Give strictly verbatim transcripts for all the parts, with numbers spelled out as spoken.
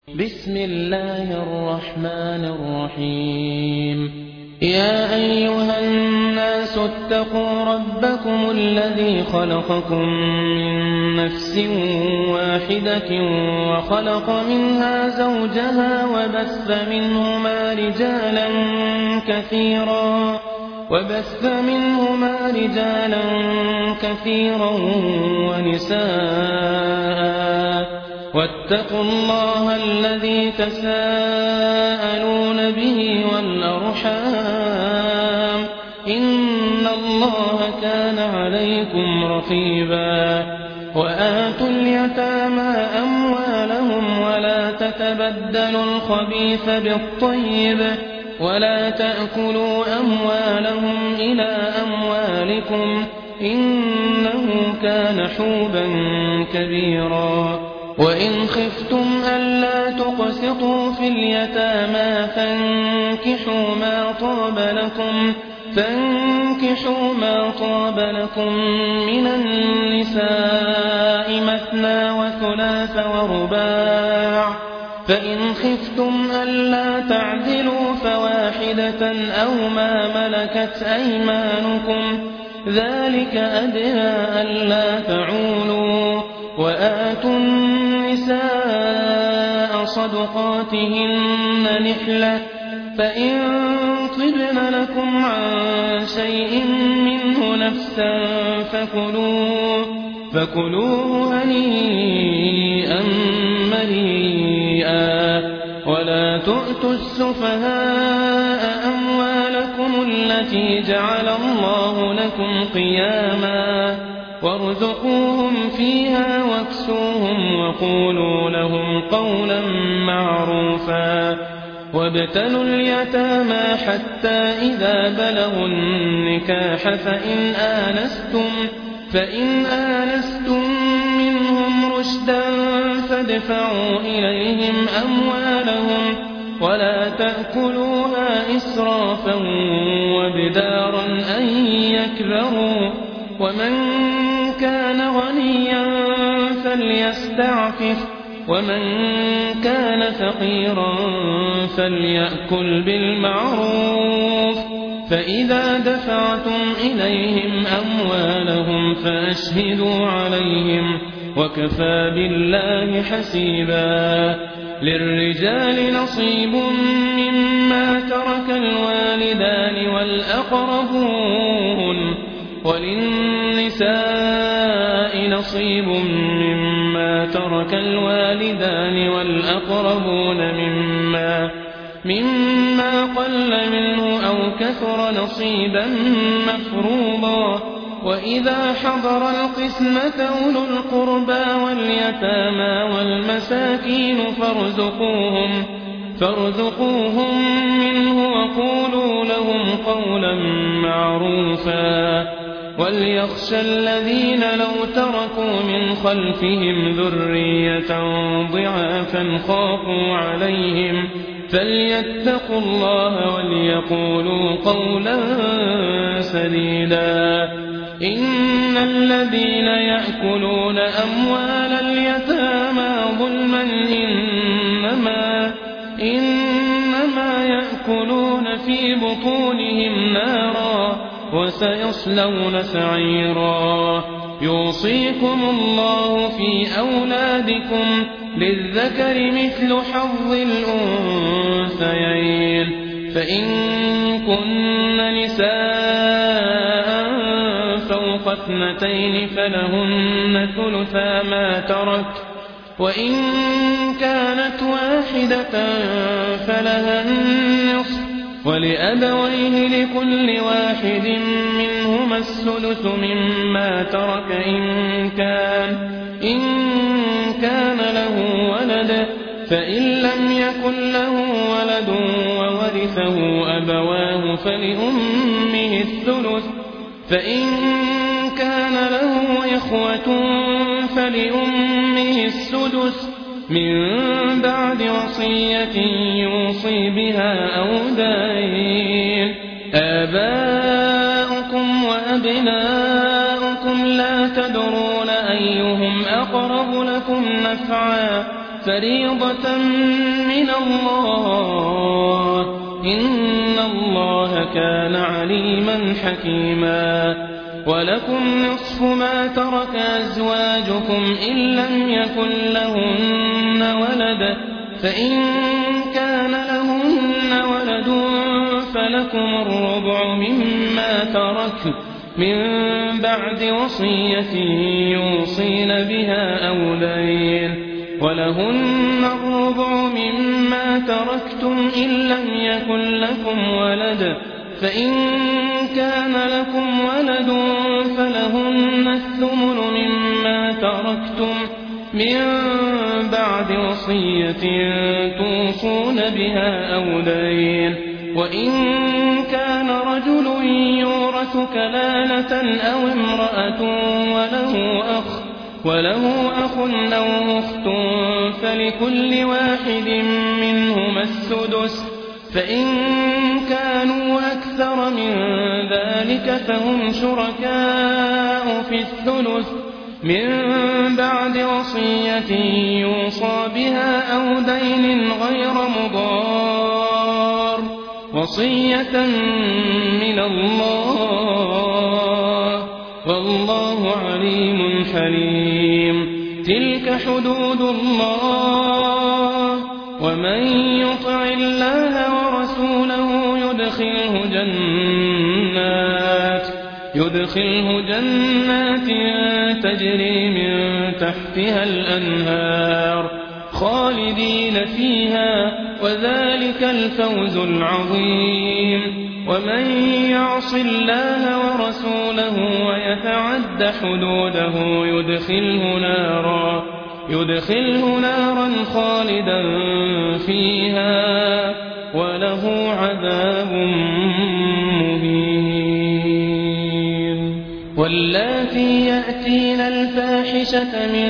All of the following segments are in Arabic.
بسم الله الرحمن الرحيم يا أيها الناس اتقوا ربكم الذي خلقكم من نفس واحدة وخلق منها زوجها وبث منهما رجالا كثيرا وبث منهما رجالا كثيرا ونساء واتقوا الله الذي تساءلون به والأرحام إن الله كان عليكم رقيبا وآتوا اليتامى أموالهم ولا تتبدلوا الخبيث بالطيب ولا تأكلوا أموالهم إلى أموالكم إنه كان حوبا كبيرا وإن خفتم ألا تقسطوا في اليتامى فانكحوا ما طاب لكم فانكحوا ما طاب لكم من النساء مثنى وثلاث ورباع فإن خفتم ألا تعدلوا فواحدة أو ما ملكت أيمانكم ذلك أدنى ألا تعولوا وآتوا النساء صدقاتهن نحلة فإن طبن لكم عن شيء منه نفسا فكلوه فكلوه هنيئا مريئا ولا تؤتوا السفهاء أموالكم التي جعل الله لكم قياما وارزقوهم فيها واكسوهم وقولوا لهم قولا معروفا وابتلوا اليتامى حتى إذا بلغوا النكاح فإن آنستم فإن آنستم منهم رشدا فادفعوا إليهم أموالهم ولا تأكلوها إسرافا وبدارا أن يكبروا ومن كان غنيا فليستعفف ومن كان فقيرا فليأكل بالمعروف فإذا دفعتم إليهم أموالهم فأشهدوا عليهم وكفى بالله حسيبا للرجال نصيب مما ترك الوالدان والأقربون وللنساء نصيب مما ترك الوالدان والأقربون مما مما قل منه أو كثر نصيبا مفروضا وإذا حضر القسمة أولو القربى واليتامى والمساكين فارزقوهم فارزقوهم منه وقولوا لهم قولا معروفا وليخشى الذين لو تركوا من خلفهم ذرية ضعافا خافوا عليهم فليتقوا الله وليقولوا قولا سديدا إن الذين يأكلون أموال اليتامى ظلما إنما إنما يأكلون في بطونهم نارا وسيصلون سعيرا يوصيكم الله في أولادكم للذكر مثل حظ الأنثيين فإن كن نساء فوق اثنتين فلهن ثلثا ما ترك وإن كانت واحدة فلها النصف ولأبويه لكل واحد منهما السدس مما ترك إن كان إن كان له ولد فإن لم يكن له ولد وورثه أبواه فلأمه الثلث فإن كان له إخوة فلأمه السدس من بعد وصية يوصي بها أو دين آباؤكم وأبناؤكم لا تدرون أيهم أقرب لكم نفعا فريضة من الله إن الله كان عليما حكيما ولكم نصف ما ترك أزواجكم إن لم يكن لهن ولد فإن كان لهن ولد فلكم الربع مما ترك من بعد وصية يوصين بها أو دين ولهن الربع مما تركتم إن لم يكن لكم ولد فإن كان لكم ولد فلهن الثمن مما تركتم من بعد وصية توصون بها أو دين وإن كان رجل يورث كلالة أو امرأة وله أخ وله أخ أو أخت فلكل واحد منهما السدس فإن كانوا أكثر من ذلك فهم شركاء في الثلث من بعد وصية يوصى بها أو دين غير مضار وصية من الله والله عليم حليم تلك حدود الله ومن يطع الله ورسوله يدخله جنات يدخله جنات تجري من تحتها الأنهار خالدين فيها وذلك الفوز العظيم ومن يعص الله ورسوله ويتعد حدوده يدخله نارا يدخله نارا خالدا فيها وله عذاب مهين واللاتي يأتين الفاحشة من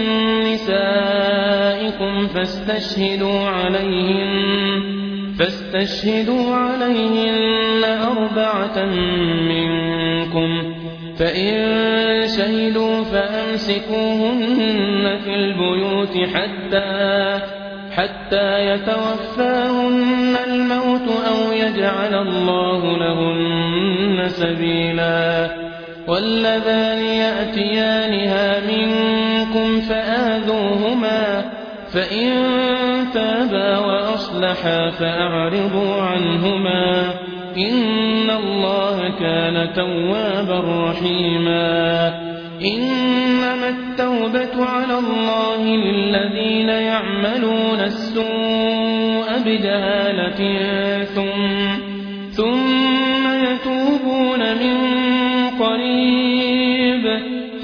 نسائكم فاستشهدوا عليهن فاستشهدوا عليهن أربعة منكم فإن شهدوا فأمسكوهن في البيوت حتى حتى يتوفاهن الموت أو يجعل الله لهن سبيلا واللذان يأتيانها منكم فآذوهما فإن تابا وأصلحا فأعرضوا عنهما إن الله كان توابا رحيما إنما التوبة على الله للذين يعملون السوء بجهالة ثم, ثم يتوبون من قريب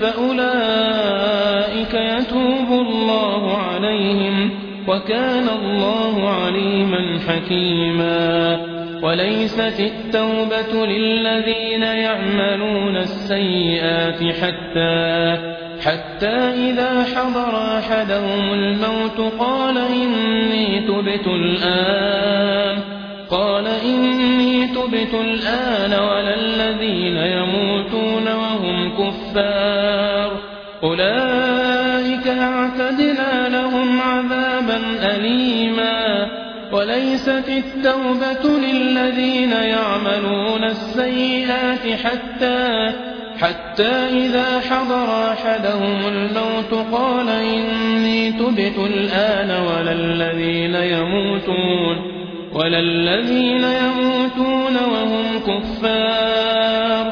فأولئك يتوب الله عليهم وكان الله عليما حكيما وليست التوبة للذين يعملون السيئات حتى حتى إذا حضر أحدهم الموت قال إني تبت الآن قال إني تبت الآن ولا الذين يموتون وهم كفار أولئك أعتدنا لهم عذابا أليما وليست التوبة للذين يعملون السيئات حتى حتى إذا حضر أحدهم الموت قال إني تبت الآن ولا الذين يموتون ولا الذين يموتون وهم كفار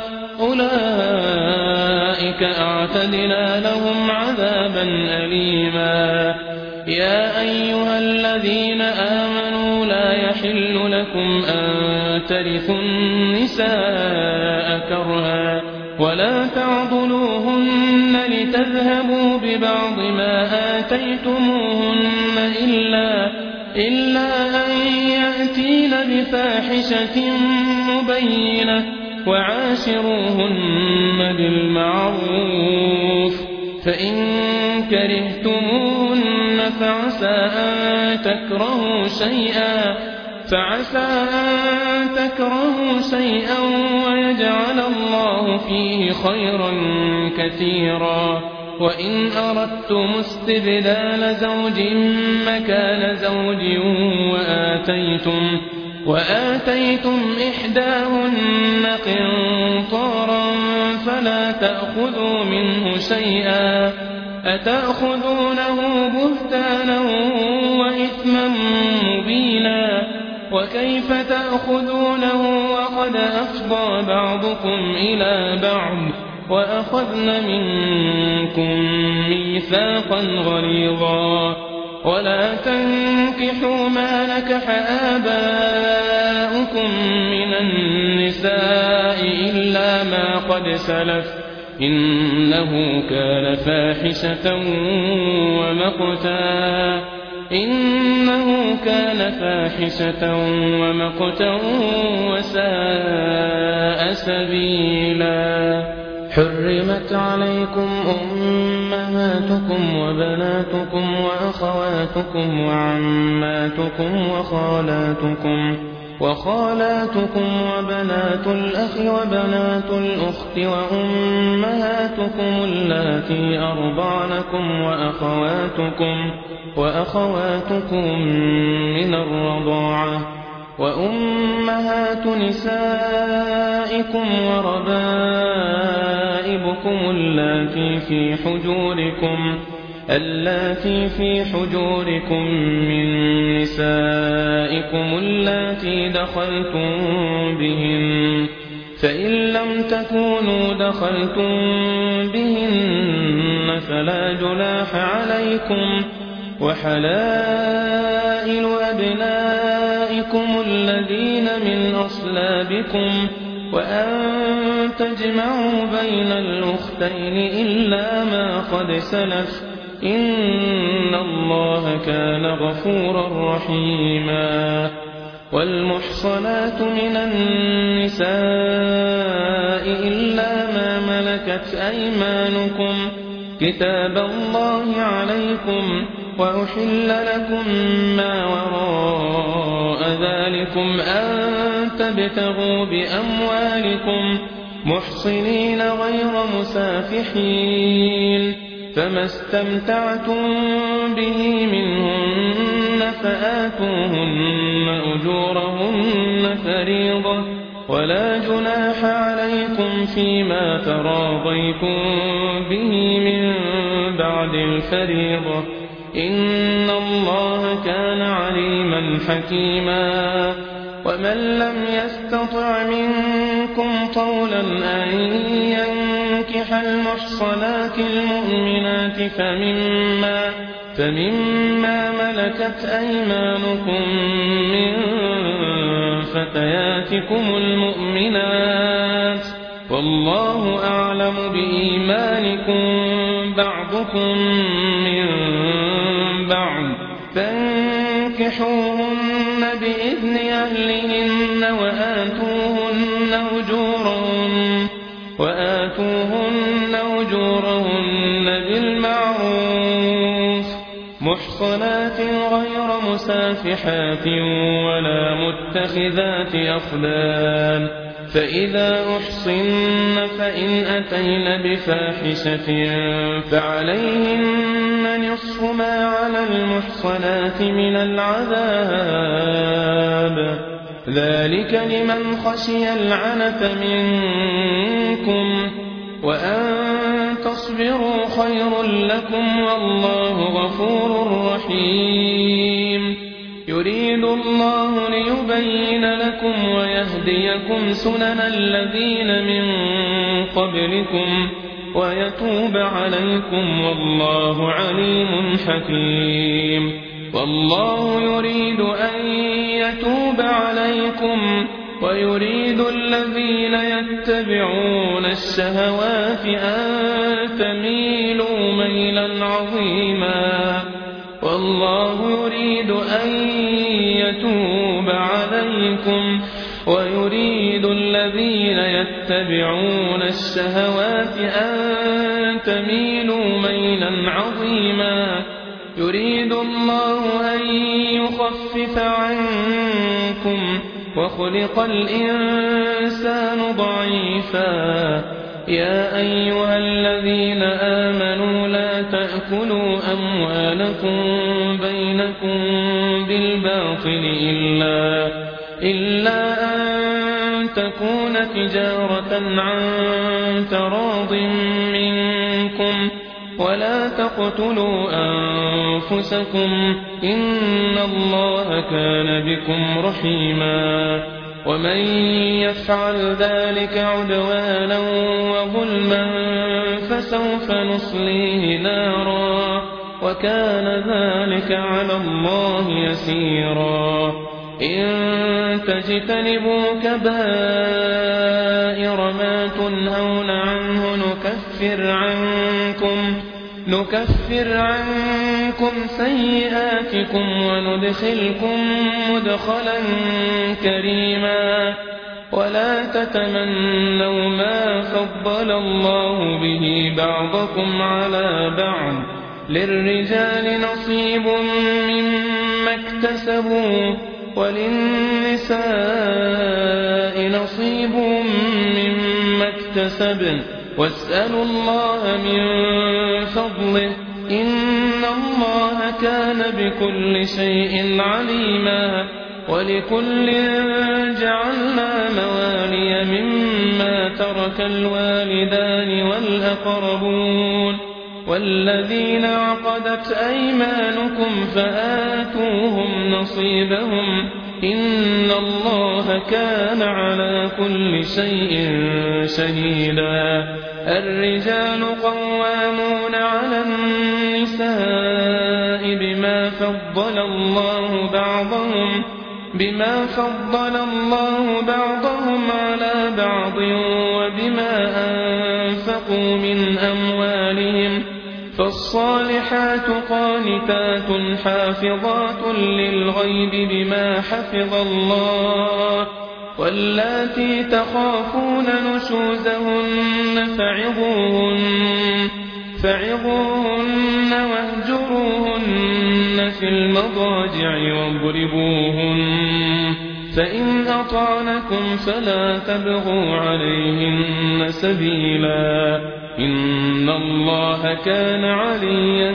أولئك أعتدنا لهم عذابا أليما يا أيها الذين آمنوا لا يحل لكم أن ترثوا النساء كرها ولا تعضلوهن لتذهبوا ببعض ما آتيتموهن إلا, إلا أن يأتين بفاحشة مبينة وعاشروهن بالمعروف فإن كرهتموهن فعسى أن تكرهوا شيئا فعسى أن تكرهوا شيئا ويجعل الله فيه خيرا كثيرا وإن أردتم استبدال زوج مكان زوج وآتيتم, وآتيتم إحداهن قنطارا فلا تأخذوا منه شيئا أتأخذونه بهتانا وإثما مبينا وكيف تأخذونه وقد أفضى بعضكم إلى بعض وأخذن منكم ميثاقا غليظا ولا تنكحوا ما نكح آباؤكم من النساء إلا ما قد سلف إنه كان فاحشة ومقتا إنه كان فاحشة ومقتا وساء سبيلا حرمت عليكم أمهاتكم وبناتكم وأخواتكم وعماتكم وخالاتكم وخالاتكم وبنات الأخ وبنات الأخت وأمهاتكم اللاتي أرضعنكم وأخواتكم وأخواتكم من الرضاعة وأمهات نسائكم وربائبكم اللاتي في حجوركم اللاتي في حجوركم من نسائكم اللاتي دخلتم بهن فإن لم تكونوا دخلتم بهن فلا جناح عليكم وحلائل أبنائكم الذين من أصلابكم وأن تجمعوا بين الأختين إلا ما قد سلف إن الله كان غفورا رحيما والمحصنات من النساء إلا ما ملكت أيمانكم كتاب الله عليكم وأحل لكم ما وراء ذلكم أن تبتغوا بأموالكم محصنين غير مسافحين فما استمتعتم به منهن فآتوهن أجورهن فريضة ولا جناح عليكم فيما تراضيتم به من بعد الفريضة إن الله كان عليما حكيما ومن لم يستطع منكم طولا أن ينكح المحصنات المؤمنات فمما, فمما ملكت أيمانكم من فتياتكم المؤمنات والله أعلم بإيمانكم بعضكم من بعض فانكحوهن بإذن أهلهن وآتوهن أجورهن وآتوهن أجورهن بالمعروف محصنات غير مسافحات ولا متخذات أخدان فإذا أحصن فإن أتين بفاحشة فعليهن نصف ما على المحصنات من العذاب ذلك لمن خشي العنة منكم وأن تصبروا خير لكم والله غفور رحيم يريد الله ليبين لكم ويهديكم سنن الذين من قبلكم ويتوب عليكم والله عليم حكيم والله يريد أن يتوب عليكم ويريد الذين يتبعون الشهوات أن تميلوا ميلا عظيما والله يريد أن يتوب عليكم ويريد الذين يتبعون الشهوات أن تميلوا ميلا عظيما يريد الله أن يخفف عنكم وخلق الإنسان ضعيفا يا أيها الذين آمنوا لا تأكلوا أموالكم بينكم بالباطل إلا, إلا أن تكون تجارة عن تراض منكم ولا تقتلوا أنفسكم إن الله كان بكم رحيما ومن يفعل ذلك عدوانا وظلما فسوف نصليه نارا وكان ذلك على الله يسيرا إن تجتنبوا كبائر ما تنهون عنه نكفر عنكم نكفر عنكم سيئاتكم وندخلكم مدخلا كريما ولا تتمنوا ما فضل الله به بعضكم على بعض للرجال نصيب مما اكتسبوا وللنساء نصيب مما اكتسبن واسألوا الله من فضله إن الله كان بكل شيء عليما ولكل جعلنا موالي مما ترك الوالدان والأقربون والذين عقدت أيمانكم فآتوهم نصيبهم إن الله كان على كل شيء شهيدا الرجال قوامون على النساء بما فضل الله بعضهم بما فضل الله بعضهم على بعض وبما أنفقوا من أموالهم فالصالحات قانتات حافظات للغيب بما حفظ الله واللاتي تخافون نشوزهن فعظوهن فعظوهن واهجروهن في المضاجع واضربوهن فإن أطعنكم فلا تبغوا عليهن سبيلا إن الله كان عليا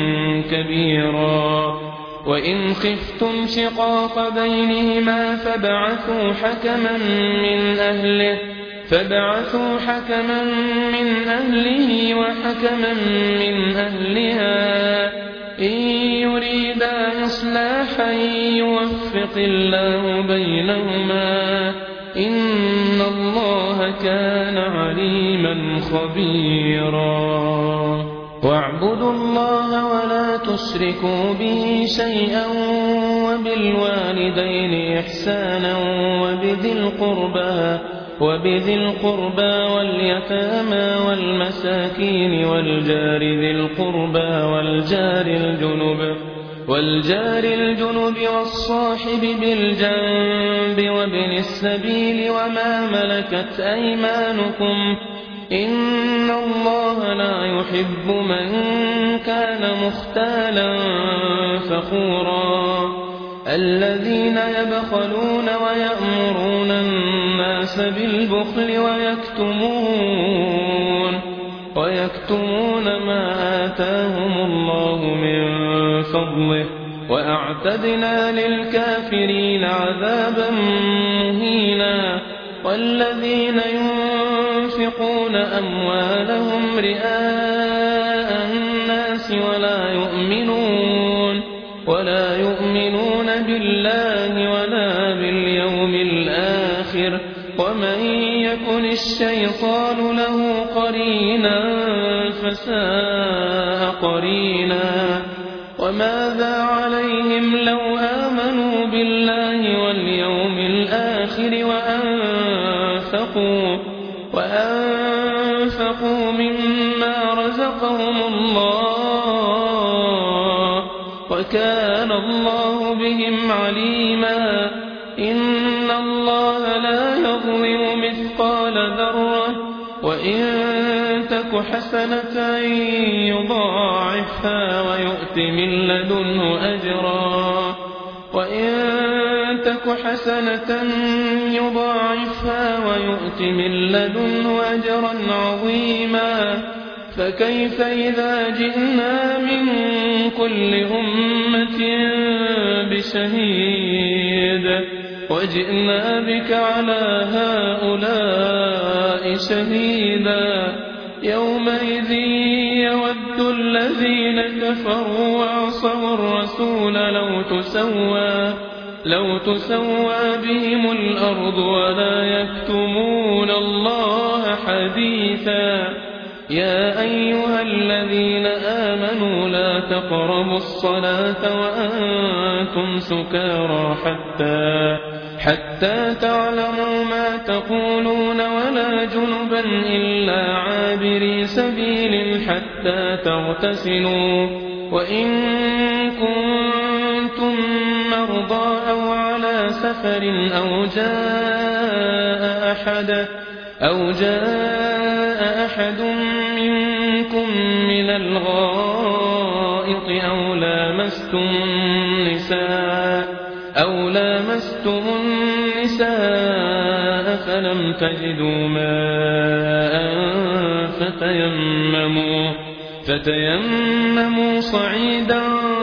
كبيرا وإن خفتم شقاق بينهما فابعثوا حكما من أهله فابعثوا حكما من أهله وحكما من أهلها إن يريدا إصلاحا يوفق الله بينهما إن الله كان عليما خبيرا واعبدوا الله ولا تشركوا به شيئا وبالوالدين إحسانا وبذي القربى وبذي القربى واليتامى والمساكين والجار ذي القربى والجار الجنب والجار الجنب والصاحب بالجنب وابن السبيل وما ملكت أيمانكم إن الله لا يحب من كان مختالا فخورا الذين يبخلون ويأمرون الناس بالبخل ويكتمون ويكتمون ما آتاهم الله من فضله وأعتدنا للكافرين عذابا مهينا والذين ينفقون أموالهم رئاء الناس ولا يؤمنون ولا يؤمنون بالله ولا باليوم الآخر ومن يكن الشيطان له قرينا فساء قرينا وماذا عليهم لو آمنوا بالله واليوم الآخر وأنفقوا وأنفقوا مما رزقهم الله وكان الله بهم عليما إن الله لا يظلم مثقال ذرة وإن تك حسنة يضاعفها ويؤت من لدنه أجرا وإن تك حسنة يضاعفها ويؤت من لدنه أجرا عظيما فكيف إذا جئنا من كل أمة بشهيد وجئنا بك على هؤلاء شهيدا يومئذ يود الذين كفروا وعصوا الرسول لو تسوى لو تسوى بهم الأرض ولا يكتمون الله حديثا يا أيها الذين آمنوا لا تقربوا الصلاة وأنتم سكارى حتى حتى تعلموا ما تقولون ولا جنبا إلا عابري سبيل حتى تغتسلوا وإن كنتم مرضى أو على سفر أو جاء أحد أو جاء أحد منكم من الغائط أو لامستم النساء أو لامستم النساء فلم تجدوا ماء فتيمموا فتيمموا صعيدا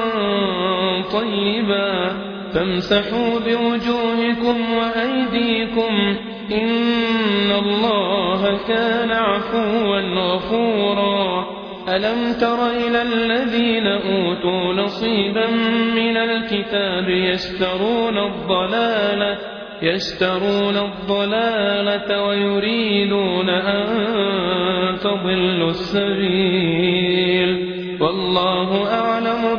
طيبا فامسحوا بوجوهكم وأيديكم إن الله كان عفوا غفورا ألم تر إلى الذين أوتوا نصيبا من الكتاب يشترون الضلالة يشترون الضلالة ويريدون أن تضلوا السبيل والله أعلم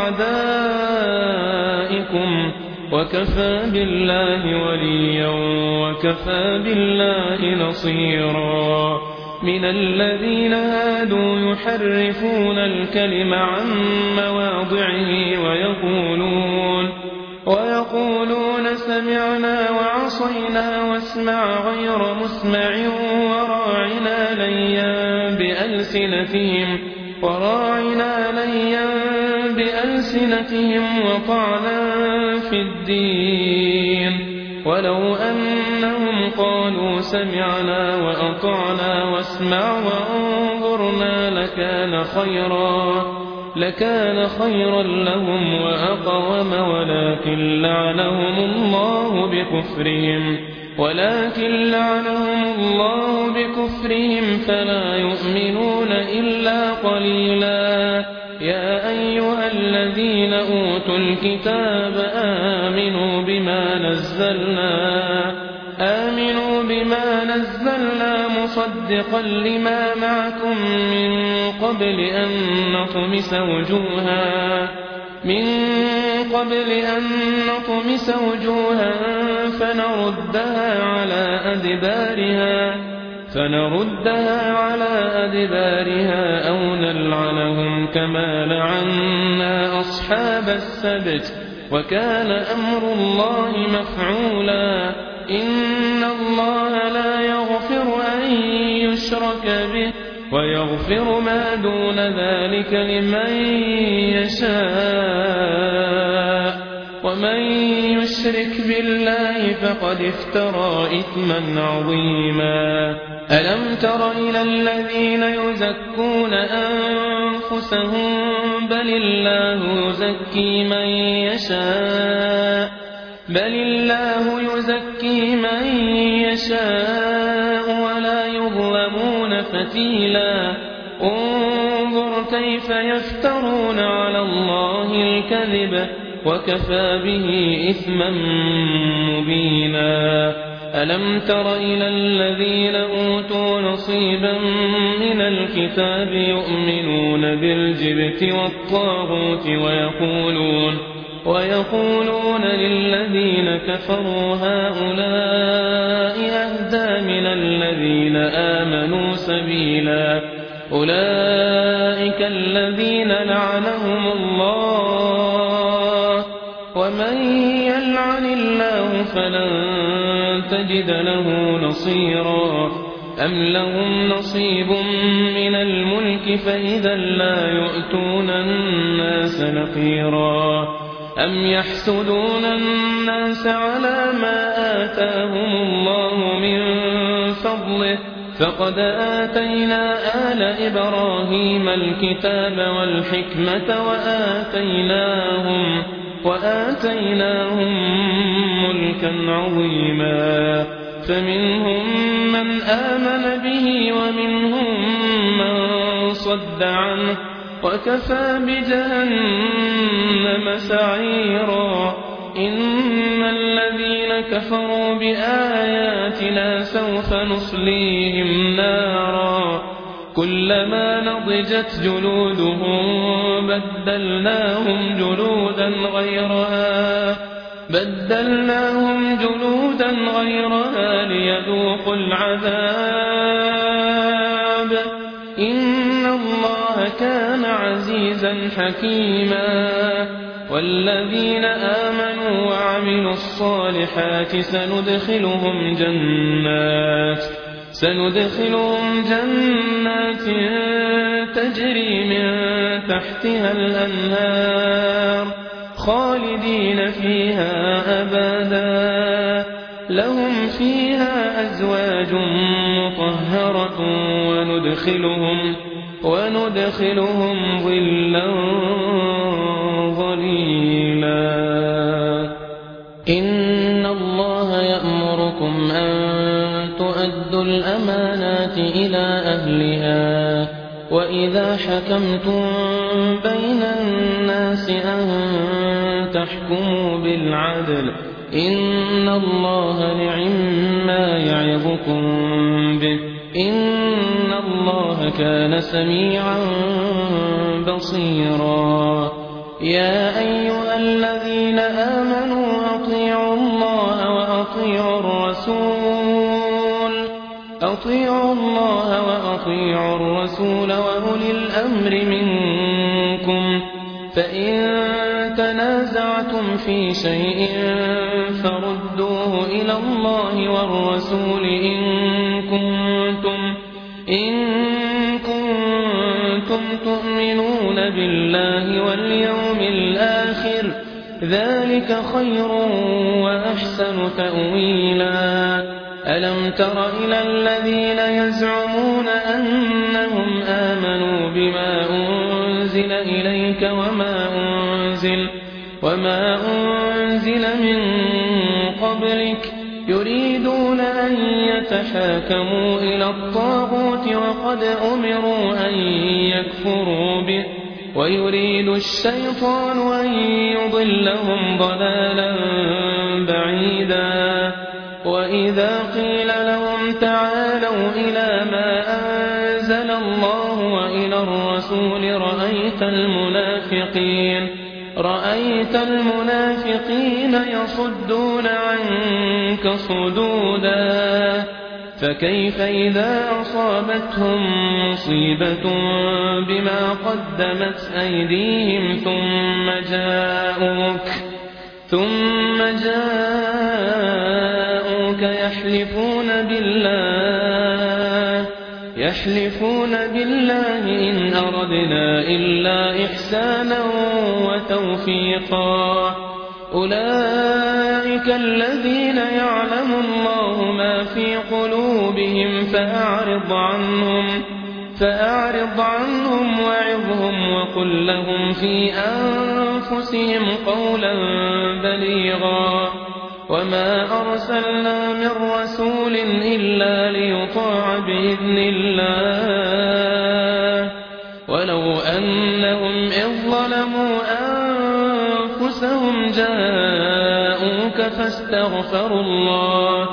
بأعدائكم وكفى بالله وليا وكفى بالله نصيرا من الذين هادوا يحرفون الكلم عن مواضعه ويقولون ويقولون سمعنا وعصينا واسمع غير مسمع وراعنا ليا بألسنتهم وراعنا ليا بألسنتهم وطعنا في الدين ولو أنهم قالوا سمعنا وأطعنا واسمع وانظرنا لكان خيرا لكان خيرا لهم وأقوم ولكن لعنهم الله بكفرهم ولكن لعنهم الله بكفرهم فلا يؤمنون إلا قليلا يا أيها الذين أوتوا الكتاب آمنوا بما نزلنا آمنوا بما نزلنا مصدقا لما معكم من قبل أن نطمس وجوها من قبل أن نطمس وجوها فنردها على أدبارها فنردها على أدبارها أو نلعنهم كما لعنا أصحاب السبت وكان أمر الله مفعولا إن الله لا يغفر أن يشرك به ويغفر ما دون ذلك لمن يشاء ومن يشرك بالله فقد افترى إثما عظيما ألم تر إلى الذين يزكون أنفسهم بل الله يزكي من يشاء بل الله يزكي من يشاء ولا يظلمون فتيلا انظر كيف يفترون على الله الكذب وكفى به إثما مبينا ألم تر إلى الذين أوتوا نصيبا من الكتاب يؤمنون بالجبت والطاغوت ويقولون ويقولون للذين كفروا هؤلاء أهدى من الذين آمنوا سبيلا أولئك الذين لعنهم الله ومن يلعن الله فلن تجد له نصيرا أم لهم نصيب من الملك فإذا لا يؤتون الناس نقيرا أم يحسدون الناس على ما آتاهم الله من فضله فقد آتينا آل إبراهيم الكتاب والحكمة وآتيناهم, وآتيناهم ملكا عظيما فمنهم من آمن به ومنهم من صد عنه وكفى بجهنم سعيرا إن الذين كفروا بآياتنا سوف نصليهم نارا كلما نضجت جلودهم بدلناهم جلودا غيرها بدلناهم جلودا غيرها ليذوقوا العذاب إن الله كان عزيزا حكيما والذين آمنوا وعملوا الصالحات سندخلهم جنات سندخلهم جنات تجري من تحتها الأنهار خالدين فيها أبدا لهم فيها أزواج مطهرة وندخلهم وندخلهم ظلا ظليلا إن الله يأمركم أن تؤدوا الأمانات إلى أهلها وإذا حكمتم بين الناس أن تحكموا بالعدل إن الله نعما يعظكم به إن الله كان سميعا بصيرا يا أيها الذين آمنوا أطيعوا الله وأطيعوا الرسول أطيعوا الله وأطيعوا الرسول وأولي الأمر منكم فإن تنازعتم في شيء فردوه إلى الله والرسول إن كنتم إن كنتم تؤمنون بالله واليوم الآخر ذلك خير وأحسن تأويلا ألم تر إلى الذين يزعمون أنهم آمنوا بما أنزل إليك وما أنزل وما أنزل من قبلك يريدون أن يتحاكموا إلى الطاغوت وقد أمروا أن يكفروا به ويريد الشيطان أن يضلهم ضلالا بعيدا وإذا قيل لهم تعالوا إلى ما أنزل الله وإلى الرسول رأيت المنافقين رأيت المنافقين يصدون عنك صدودا فكيف إذا أصابتهم مصيبة بما قدمت أيديهم ثم جاءوك ثم جاءوك يحلفون بالله يحلفون بالله إن أردنا إلا إحسانا وتوفيقا أولئك الذين يعلم الله ما في قلوبهم فأعرض عنهم فأعرض عنهم وعظهم وقل لهم في أنفسهم قولا بليغا وما أرسلنا من رسول إلا ليطاع بإذن الله ولو أنهم إذ ظلموا أنفسهم جاءوك فاستغفروا الله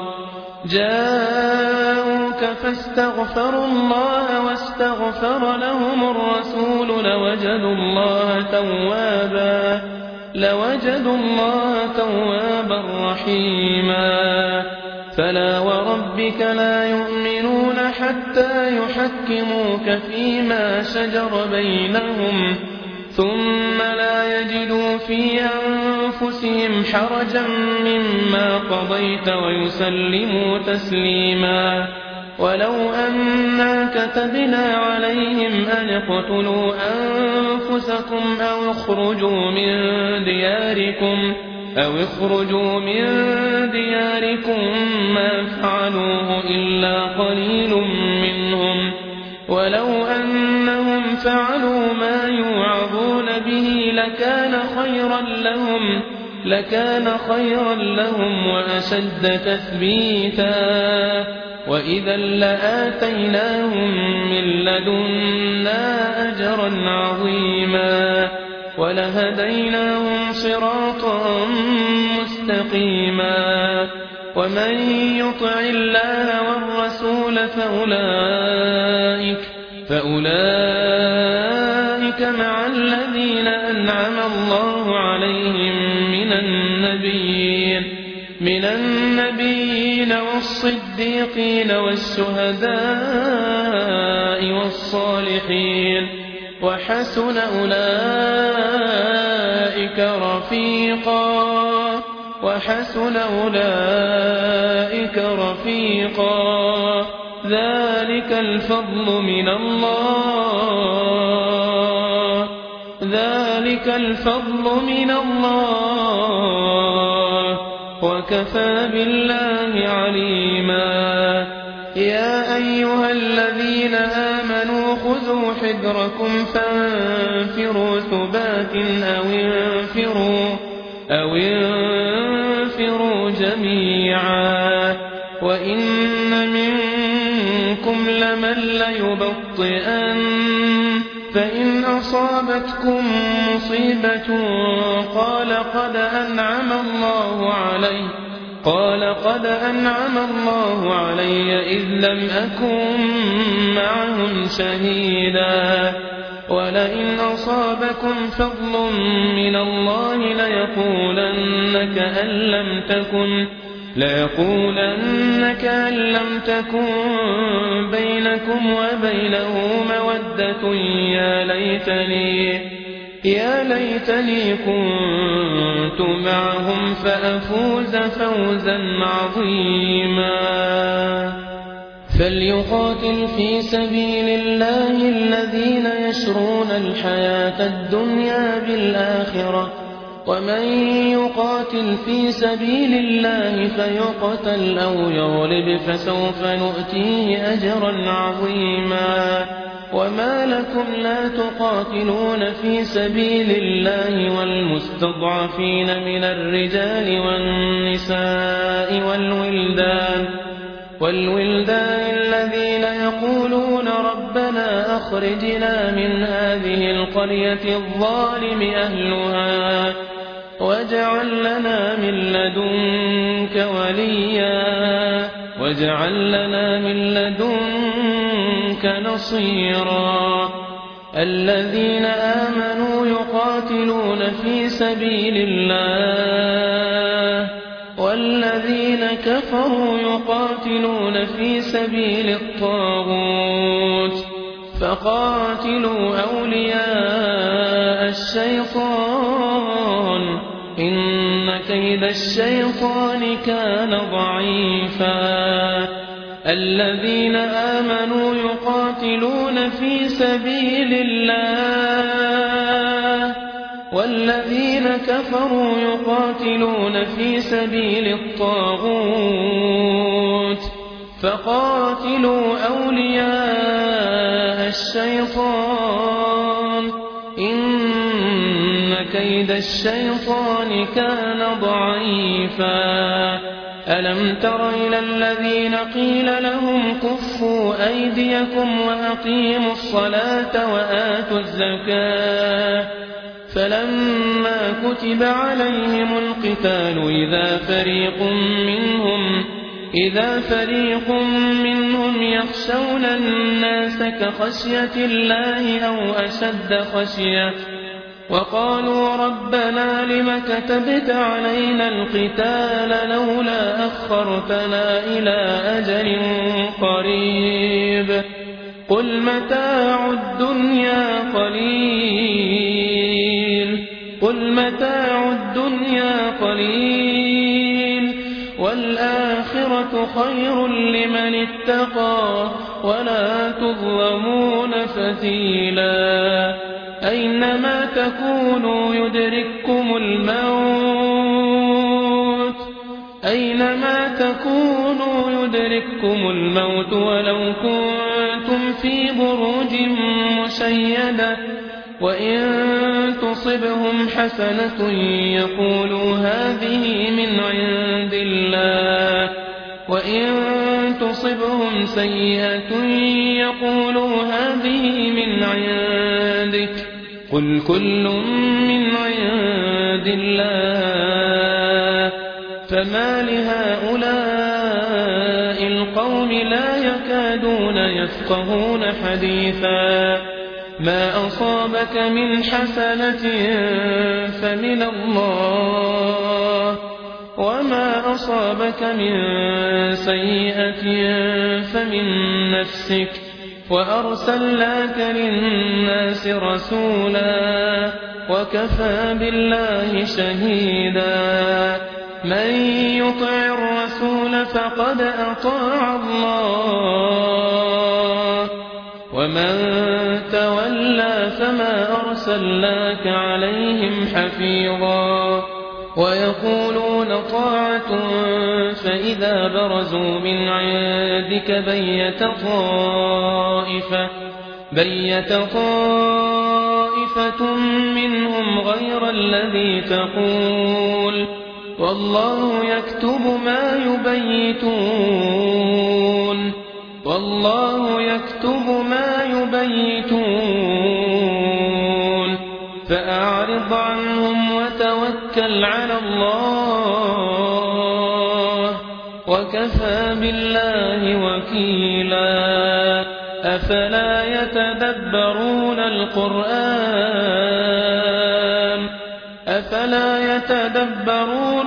جاءوك فاستغفروا الله واستغفر لهم الرسول لوجدوا الله توابا لوجدوا الله توابا رحيما فلا وربك لا يؤمنون حتى يحكموك فيما شجر بينهم ثم لا يجدوا في أنفسهم حرجا مما قضيت ويسلموا تسليما ولو أنا كتبنا عليهم أن اقتلوا أنفسكم أو اخرجوا من دياركم أو اخرجوا من دياركم ما فعلوه إلا قليل منهم ولو أنهم فعلوا ما يوعظون به لكان خيرا لهم لكان خيرا لهم وأشد تثبيتا وإذا لآتيناهم من لدنا أجرا عظيما ولهديناهم صراطا مستقيما ومن يطع الله والرسول فأولئك فأولئك مع الذين أنعم الله عليهم من النبيين من النبيين والصديقين والشهداء والصالحين وحسن أولئك رفيقا وحسن أولئك رفيقا ذلك الفضل من الله ذلك الفضل من الله وكفى بالله عليما يا أيها الذين آمنوا خذوا حذركم فانفروا ثبات أو انفروا أو انفروا جميعا وإن منكم لمن ليبطئن فإن أصابتكم مصيبة قال قد أنعم الله علي قال قد أنعم الله علي إذ لم أكن معهم شهيدا ولئن أصابكم فضل من الله ليقولن كأن لم تكن ليقولن كأن لم تكن بينكم وبينه مودة يا ليتني يا ليتني كنت معهم فأفوز فوزا عظيما فليقاتل في سبيل الله الذين يشرون الحياة الدنيا بالآخرة ومن يقاتل في سبيل الله فيقتل أو يغلب فسوف نؤتيه أجرا عظيما وما لكم لا تقاتلون في سبيل الله والمستضعفين من الرجال والنساء والولدان والولدان الذين يقولون ربنا أخرجنا من هذه القرية الظالم أهلها واجعل لنا من لدنك وليا واجعل لنا من لدنك نصيرا الذين آمنوا يقاتلون في سبيل الله والذين كفروا يقاتلون في سبيل الطاغوت فقاتلوا أولياء الشيطان إن كيد الشيطان كان ضعيفا الذين آمنوا يقاتلون في سبيل الله والذين كفروا يقاتلون في سبيل الطاغوت فقاتلوا أولياء الشيطان إن كيد الشيطان كان ضعيفا ألم تر إلى الذين قيل لهم كفوا أيديكم وأقيموا الصلاة وآتوا الزكاة فلما كتب عليهم القتال إذا فريق منهم إذا فريق منهم يخشون الناس كخشية الله أو أشد خشية وقالوا ربنا لم كتبت علينا القتال لولا أخرتنا إلى أجل قريب قل متاع الدنيا قليل قل متاع الدنيا قليل والآخرة خير لمن اتقى ولا تظلمون فتيلا أينما تكونوا يدرككم الموت أينما تكونوا يدرككم الموت ولو كنتم في بروج مشيدة وإن تصبهم حسنة يقولوا هذه من عند الله وإن تصبهم سيئة يقولوا هذه من عندك قل كل من عند الله فما لهؤلاء القوم لا يكادون يفقهون حديثا ما أصابك من حسنة فمن الله وما أصابك من سيئة فمن نفسك وأرسلناك للناس رسولا وكفى بالله شهيدا من يطع الرسول فقد أطاع الله ومن تولى فما أرسلناك عليهم حفيظا ويقولون طاعة فإذا برزوا من عندك بيت طائفة بيت طائفة منهم غير الذي تقول والله يكتب ما يبيتون والله يكتب ما يبيتون فأعرض عنهم وتوكل على الله وكفى بالله وكيلا أفلا يتدبرون القرآن أفلا يتدبرون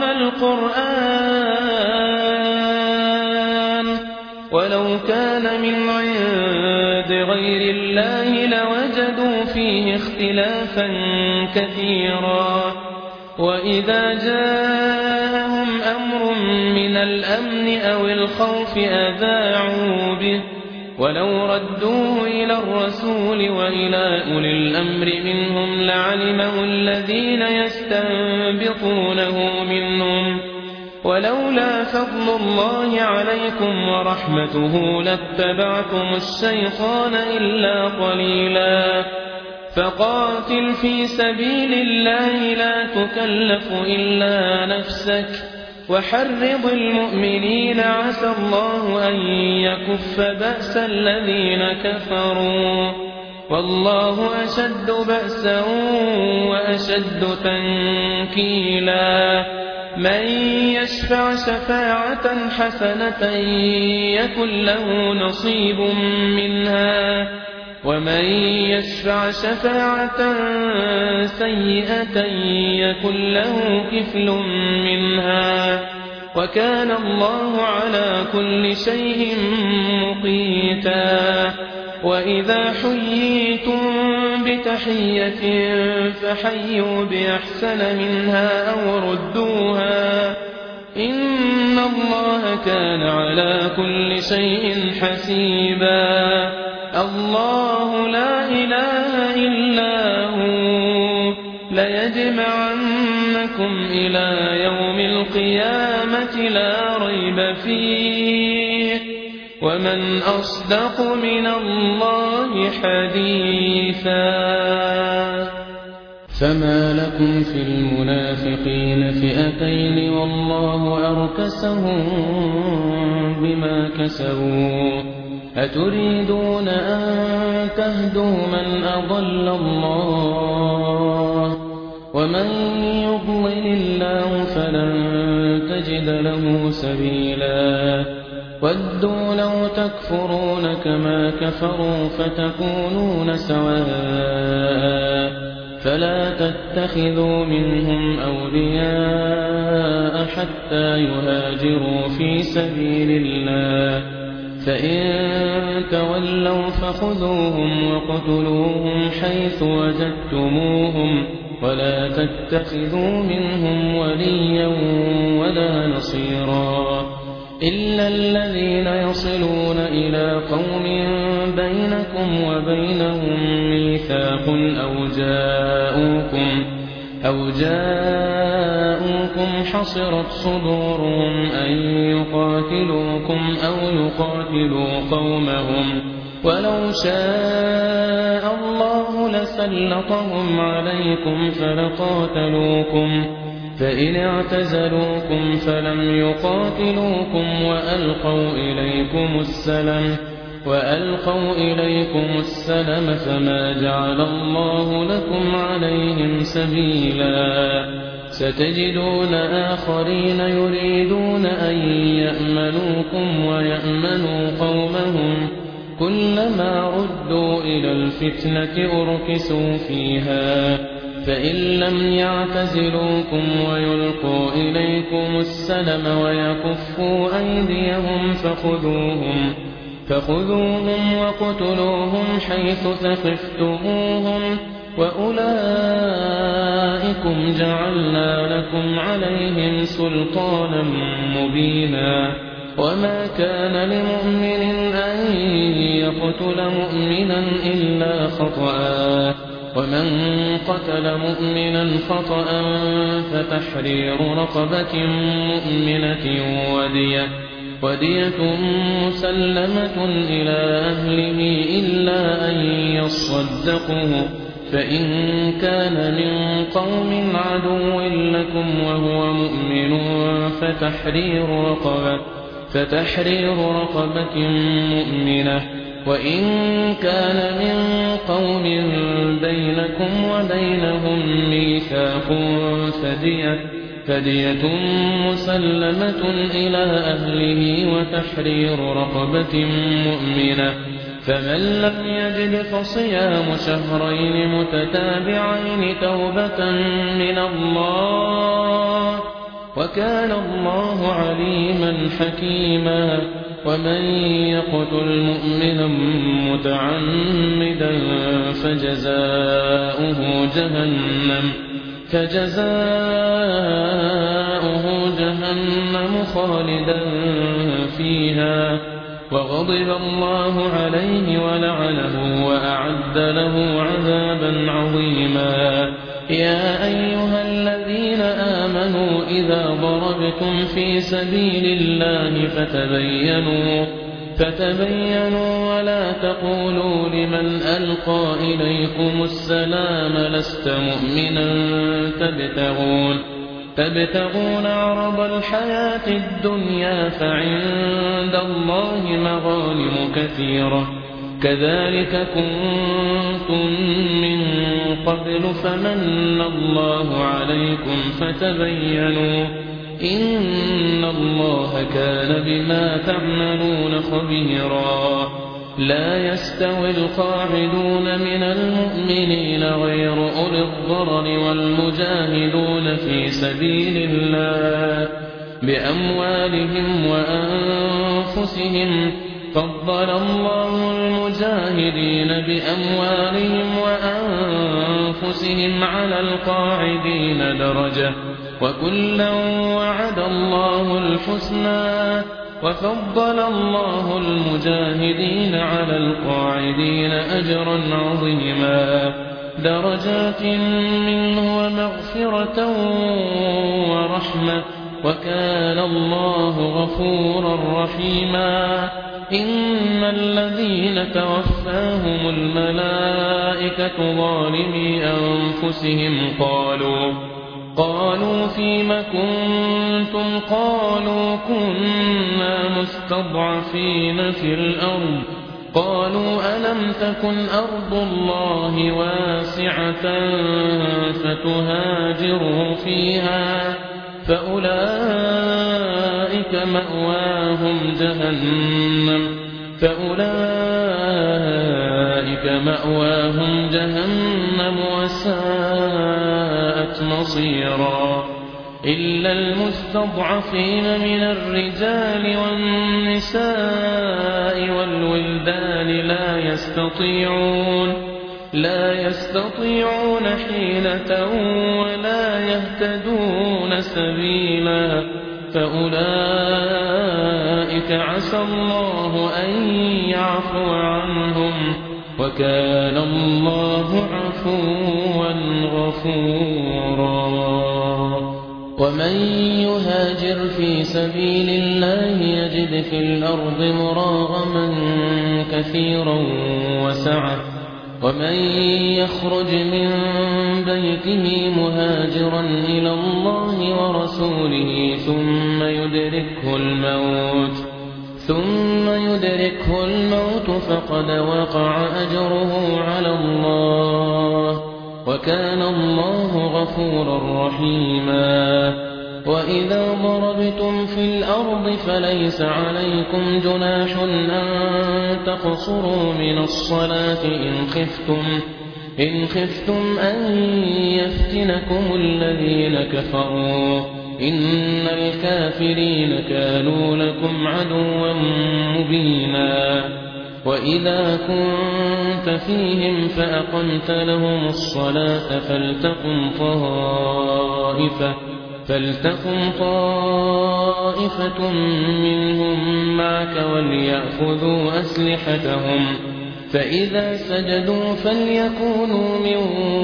القرآن ولو كان من عند غير الله لوجدوا فيه اختلافا كثيرا وإذا جاءهم أمر من الأمن أو الخوف أذاعوا به ولو ردوه إلى الرسول وإلى أولي الأمر منهم لعلمه الذين يستنبطونه منهم ولولا فضل الله عليكم ورحمته لاتبعتم الشيطان إلا قليلا فقاتل في سبيل الله لا تكلف إلا نفسك وحرض المؤمنين عسى الله أن يكف بأس الذين كفروا والله أشد بأسا وأشد تنكيلا من يشفع شفاعة حسنة يكن له نصيب منها ومن يشفع شفاعة سيئة يكن له كفل منها وكان الله على كل شيء مقيتا وإذا حييتم بتحية فحيوا بأحسن منها أو ردوها إن الله كان على كل شيء حسيبا الله لا إله إلا هو ليجمعنكم إلى يوم القيامة لا ريب فيه ومن أصدق من الله حديثا فما لكم في المنافقين فئتين والله أركسهم بما كسبوا أتريدون أن تهدوا من أضل الله ومن يضلل الله فلن تجد له سبيلا ودوا لو تكفرون كما كفروا فتكونون سواء فلا تتخذوا منهم أولياء حتى يهاجروا في سبيل الله فإن تولوا فخذوهم وقتلوهم حيث وجدتموهم ولا تتخذوا منهم وليا ولا نصيرا إلا الذين يصلون إلى قوم بينكم وبينهم ميثاق أو جاءوكم أو جاءوكم حصرت صدورهم أن يقاتلوكم أو يقاتلوا قومهم ولو شاء الله لسلطهم عليكم فلقاتلوكم فإن اعتزلوكم فلم يقاتلوكم وألقوا إليكم السلم وألقوا إليكم السلم فما جعل الله لكم عليهم سبيلا ستجدون آخرين يريدون أن يأمنوكم ويأمنوا قومهم كلما ردوا إلى الفتنة أركسوا فيها فإن لم يعتزلوكم ويلقوا إليكم السلم ويكفوا أيديهم فخذوهم فخذوهم وقتلوهم حيث ثقفتموهم وأولئكم جعلنا لكم عليهم سلطانا مبينا وما كان لمؤمن أن يقتل مؤمنا إلا خطأ ومن قتل مؤمنا خطأ فتحرير رقبة مؤمنة ودية ودية مسلمة إلى أهله إلا أن يصدقوا فإن كان من قوم عدو لكم وهو مؤمن فتحرير رقبة فتحرير رقبة مؤمنة وإن كان من قوم بينكم وبينهم ميثاق فدية فدية مسلمة إلى أهله وتحرير رقبة مؤمنة فمن لم يجد فصيام شهرين متتابعين توبة من الله وكان الله عليما حكيما ومن يقتل مؤمنا متعمدا فجزاؤه جهنم فجزاؤه جهنم خالدا فيها وغضب الله عليه ولعنه وأعد له عذابا عظيما يا أيها الذين آمنوا إذا ضربتم في سبيل الله فتبينوا فتبينوا ولا تقولوا لمن ألقى إليكم السلام لست مؤمنا تبتغون تبتغون عرض الحياة الدنيا فعند الله مغانم كثيرة كذلك كنتم من قبل فمن الله عليكم فتبينوا إن الله كان بما تعملون خبيرا لا يستوي القاعدون من المؤمنين غير أولي الضرر والمجاهدون في سبيل الله بأموالهم وأنفسهم فضل الله المجاهدين بأموالهم وأنفسهم على القاعدين درجة وكلا وعد الله الحسنى وفضل الله المجاهدين على القاعدين أجرا عظيما درجات منه ومغفرة ورحمة وكان الله غفورا رحيما إن الذين توفاهم الملائكة ظالمي أنفسهم قالوا قالوا فيم كنتم قالوا كنا مستضعفين في الأرض قالوا ألم تكن أرض الله واسعة فتهاجروا فيها فأولئك مأواهم جهنم فأولئك مأواهم جهنم وساءت مصيرا إلا المستضعفين من الرجال والنساء والولدان لا يستطيعون لا يستطيعون حيلة ولا يهتدون سبيلا فأولئك عسى الله أن يعفو عنهم وكان الله عفوا غفورا. ومن يهاجر في سبيل الله يجد في الأرض مراغما كثيرا وسعة ومن يخرج من بيته مهاجرا إلى الله ورسوله ثم يدركه الموت ثم يدركه الموت فقد وقع أجره على الله وكان الله غفورا رحيما. وإذا ضربتم في الأرض فليس عليكم جناح أن تقصروا من الصلاة إن خفتم إن خفتم أن يفتنكم الذين كفروا إن الكافرين كانوا لكم عدوا مبينا. وإذا كنت فيهم فأقمت لهم الصلاة فلتقم طائفة فلتقم طائفة منهم معك وليأخذوا أسلحتهم فإذا سجدوا فليكونوا من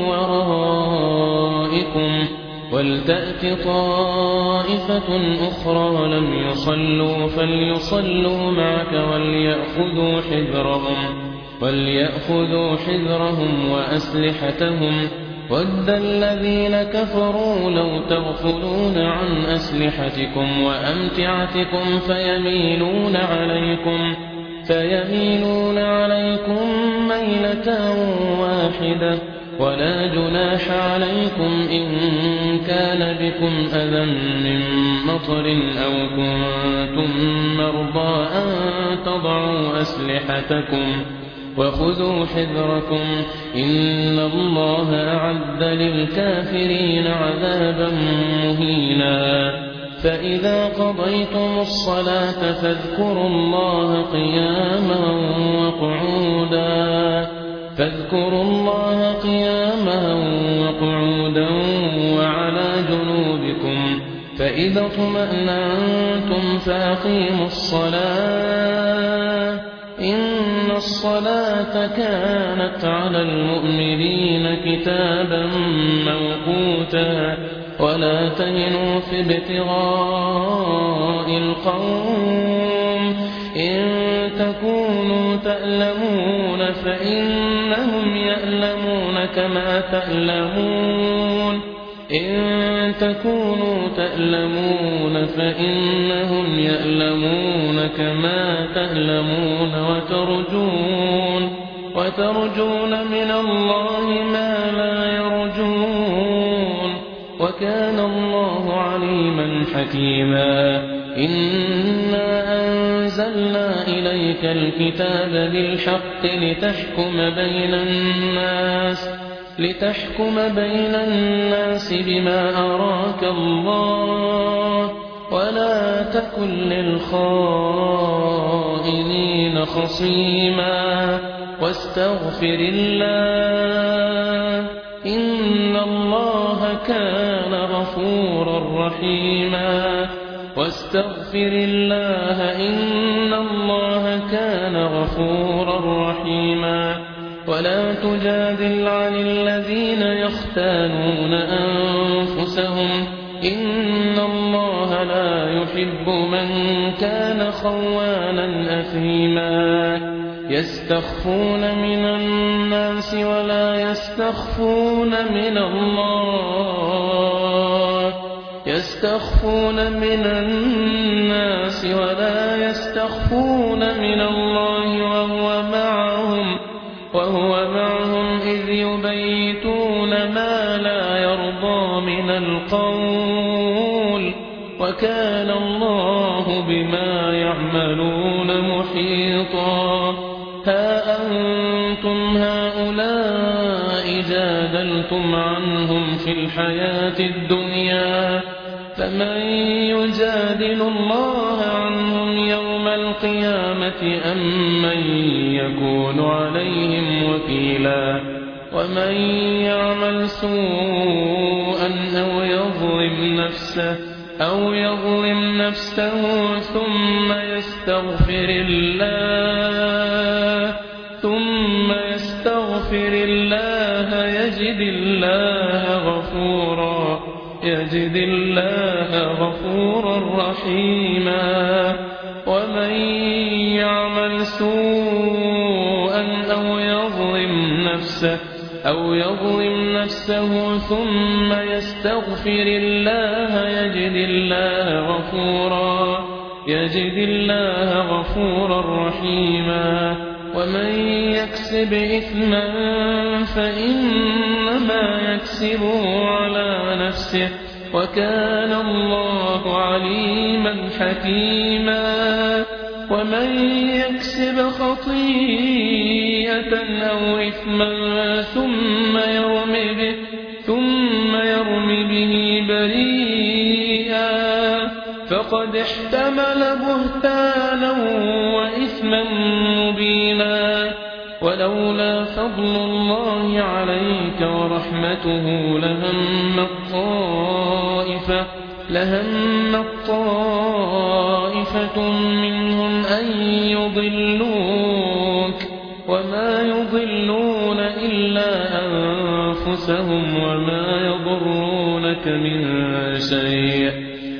ورائكم ولتأت طائفة أخرى لم يصلوا فليصلوا معك وليأخذوا حذرهم وليأخذوا حذرهم وأسلحتهم وَدَّ الَّذِينَ كَفَرُوا لَوْ تَغْفُلُونَ عَنْ أَسْلِحَتِكُمْ وَأَمْتِعَتِكُمْ فَيَمِيلُونَ عَلَيْكُمْ فَيَمِيلُونَ عَلَيْكُمْ مَيْلَةً وَاحِدَةً وَلَا جُنَاحَ عَلَيْكُمْ إِن كَانَ بِكُمْ أَذًى مِّن مَّطَرٍ أَوْ كُنتُم مَّرْضَىٰ أَن تَضَعُوا أَسْلِحَتَكُمْ وَخُذُوا حِذْرَكُمْ إِنَّ اللَّهَ أَعَدَّ لِلْكَافِرِينَ عَذَابًا مُّهِينًا. فَإِذَا قَضَيْتُمُ الصَّلَاةَ فاذكروا الله قياما وقعودا فاذكروا الله قياما وقعودا وعلى جنوبكم فإذا اطمأننتم فأقيموا الصلاة إن الصلاة كانت على المؤمنين كتابا موقوتا ولا تهنوا في ابتغاء القوم إن تكونوا تألمون فإنهم يألمون كما تألمون إن تكونوا تألمون فإنهم يألمون كما تألمون وترجون وترجون من الله ما لا يرجون وكان الله عليما حكيما. إنا أنزلنا إليك الكتاب بالحق لتحكم بين الناس لتحكم بين الناس بما أراك الله ولا تكن للخائنين خصيما واستغفر الله إن الله كان غفورا رحيما. واستغفر الله إن الله كان غفورا رحيما. ولا تجادل عن الذين يختانون أنفسهم إن الله لا يحب من كان خوانا أثيما. يستخفون من الناس ولا يستخفون من الله يستخفون من الناس ولا يستخفون من الله وهو معهم وهو معهم إذ يبيتون ما لا يرضى من القول وكان الله بما يعملون محيطا. ها أنتم هؤلاء جادلتم عنهم في الحياة الدنيا فمن يجادل الله عنهم يوم القيامة أم من يكون عليهم وكيلا. ومن يعمل سوءا أو يظلم نفسه أو يظلم نفسه ثم يستغفر الله ثم يستغفر الله يجد الله غفورا يجد الله غفورا رحيما ومن يعمل سوءا أو يظلم نفسه أو يظلم نفسه ثم يستغفر الله يجد الله غفورا يجد الله غفورا رحيما ومن يكسب إثما فإنما يكسبه على نفسه وكان الله عليما حكيما ومن يكسب خطيئة أو إثما ثم يرم به ثم يرم به بريئا فقد احتمل بهتانا وإثما مبينا ولولا فضل الله عليك ورحمته لهم الطائفة لهم الطائفة منهم أن يضلوك وما يضلون إلا أنفسهم وما يضرونك من شيء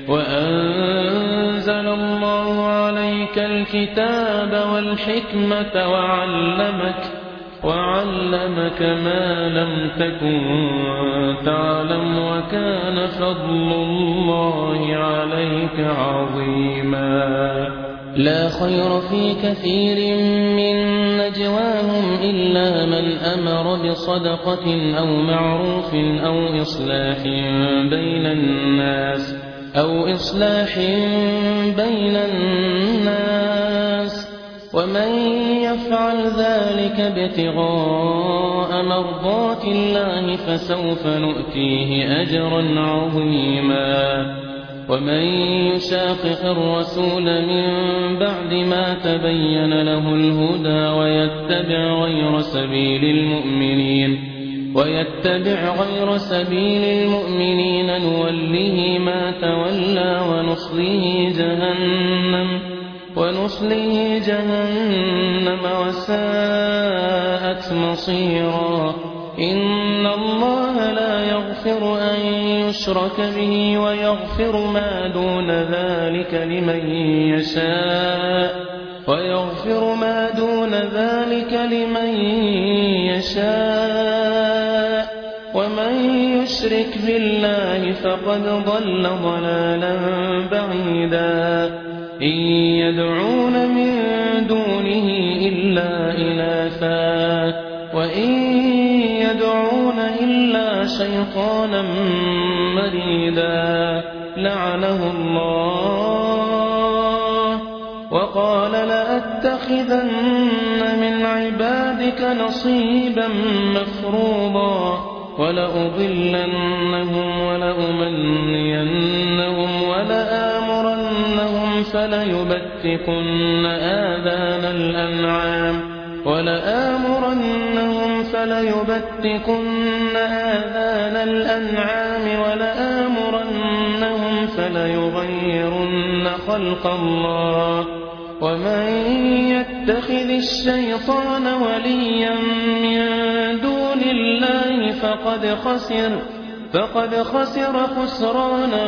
وأنزل الله عليك الكتاب والحكمة وعلمك وعلمك ما لم تكن تعلم وكان فضل الله عليك عظيما لا خير في كثير من نجواهم إلا من أمر بصدقة أو معروف أو إصلاح بين الناس أو إصلاح بين الناس ومن يفعل ذلك ابتغاء مرضات الله فسوف نؤتيه أجرا عظيما ومن يشاقق الرسول من بعد ما تبين له الهدى ويتبع غير سبيل المؤمنين ويتبع غير سبيل المؤمنين نوله ما تولى ونصله جهنم ونصله جهنم وساءت مصيرا إن الله لا يغفر أن يشرك به ويغفر ما دون ذلك لمن يشاء ويغفر ما دون ذلك لمن يشاء ومن يشرك بالله فقد ضل ضلالا بعيدا إن يدعون من دونه إلا إناثا وإن يدعون إلا شيطانا مريدا لعنه الله وقال لأتخذن من عبادك نصيبا مفروضا ولأضلنهم ولأمنينهم ولآمرنهم فليبتكن آذان الأنعام ولآمرنهم فليبتكن آذان الأنعام ولآمرنهم فليغيرن خلق الله ومن يتخذ الشيطان وليا من دون الله فقد خسر فقد خسر خسرانا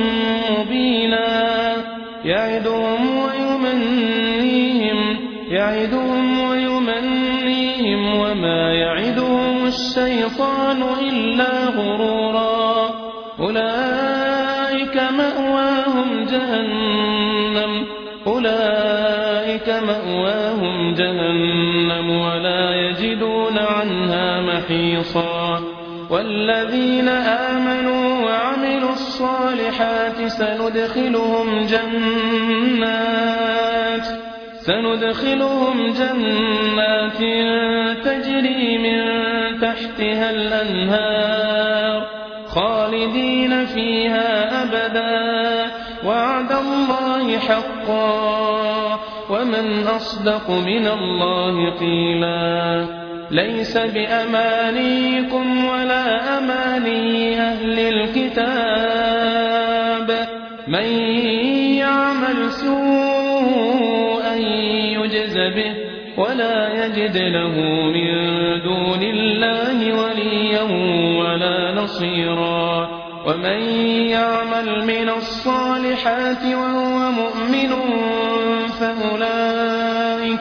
مبينا يعدهم ويمنيهم يعدهم ويمنيهم وما يعدهم الشيطان إلا غرورا أولئك مأواهم جهنم أولئك مأواهم جهنم ولا يجدون عنها محيصا والذين آمنوا وعملوا الصالحات سندخلهم جنات سندخلهم جنات تجري من تحتها الأنهار خالدين فيها أبدا وعد الله حقا ومن أصدق من الله قيلا ليس بأمانيكم ولا أماني أهل الكتاب من يعمل سوءا يجز به ولا يجد له من دون الله وليا ولا نصيرا ومن يعمل من الصالحات وهو مؤمن فأولئك,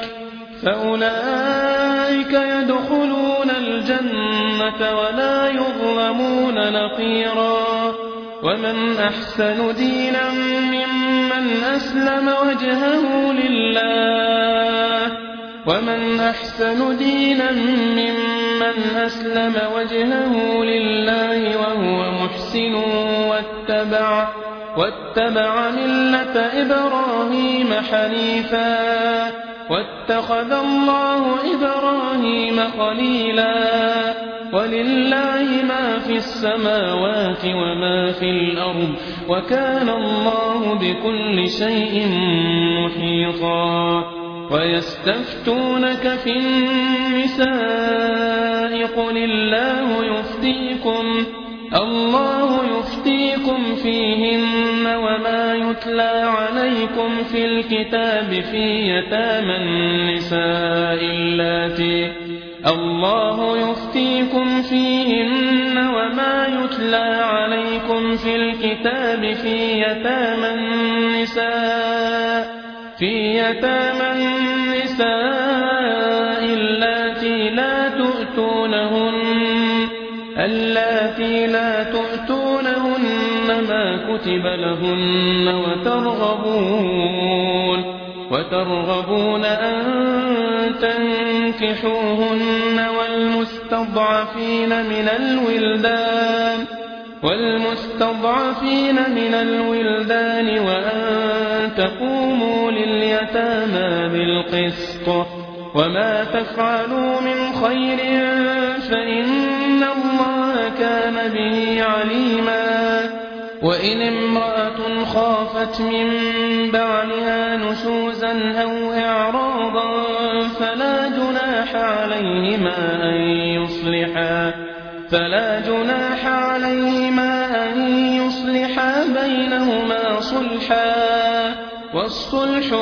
فأولئك يدخلون الجنة ولا يظلمون نقيرا ومن أحسن دينا ممن أسلم وجهه لله ومن أحسن دينا ممن أسلم وجهه لله وهو محسن واتبع, واتبع ملة إبراهيم حنيفا واتخذ الله إبراهيم خليلا ولله ما في السماوات وما في الأرض وكان الله بكل شيء محيطا ويستفتونك في النساء قل الله يفتيكم الله يفتيكم فيهن وما يتلى عليكم في الكتاب في يتامى النساء اللاتي الله يفتيكم فيهن وما يتلى عليكم في الكتاب في يتامى النساء في يتامى النساء اللاتي لا تؤتونهن اللاتي لا تؤتونهن ما كتب لهن وترغبون وترغبون أن تنكحوهن والمستضعفين من الولدان والمستضعفين من الولدان وأن تقوموا لليتامى بالقسط وما تفعلوا من خير فإن الله كان به عليما وإن امرأة خافت من بعلها نشوزا أو إعراضا فلا جناح عليهما أن يصلحا فلا جناح عليهما أن يصلحا بينهما صلحا والصلح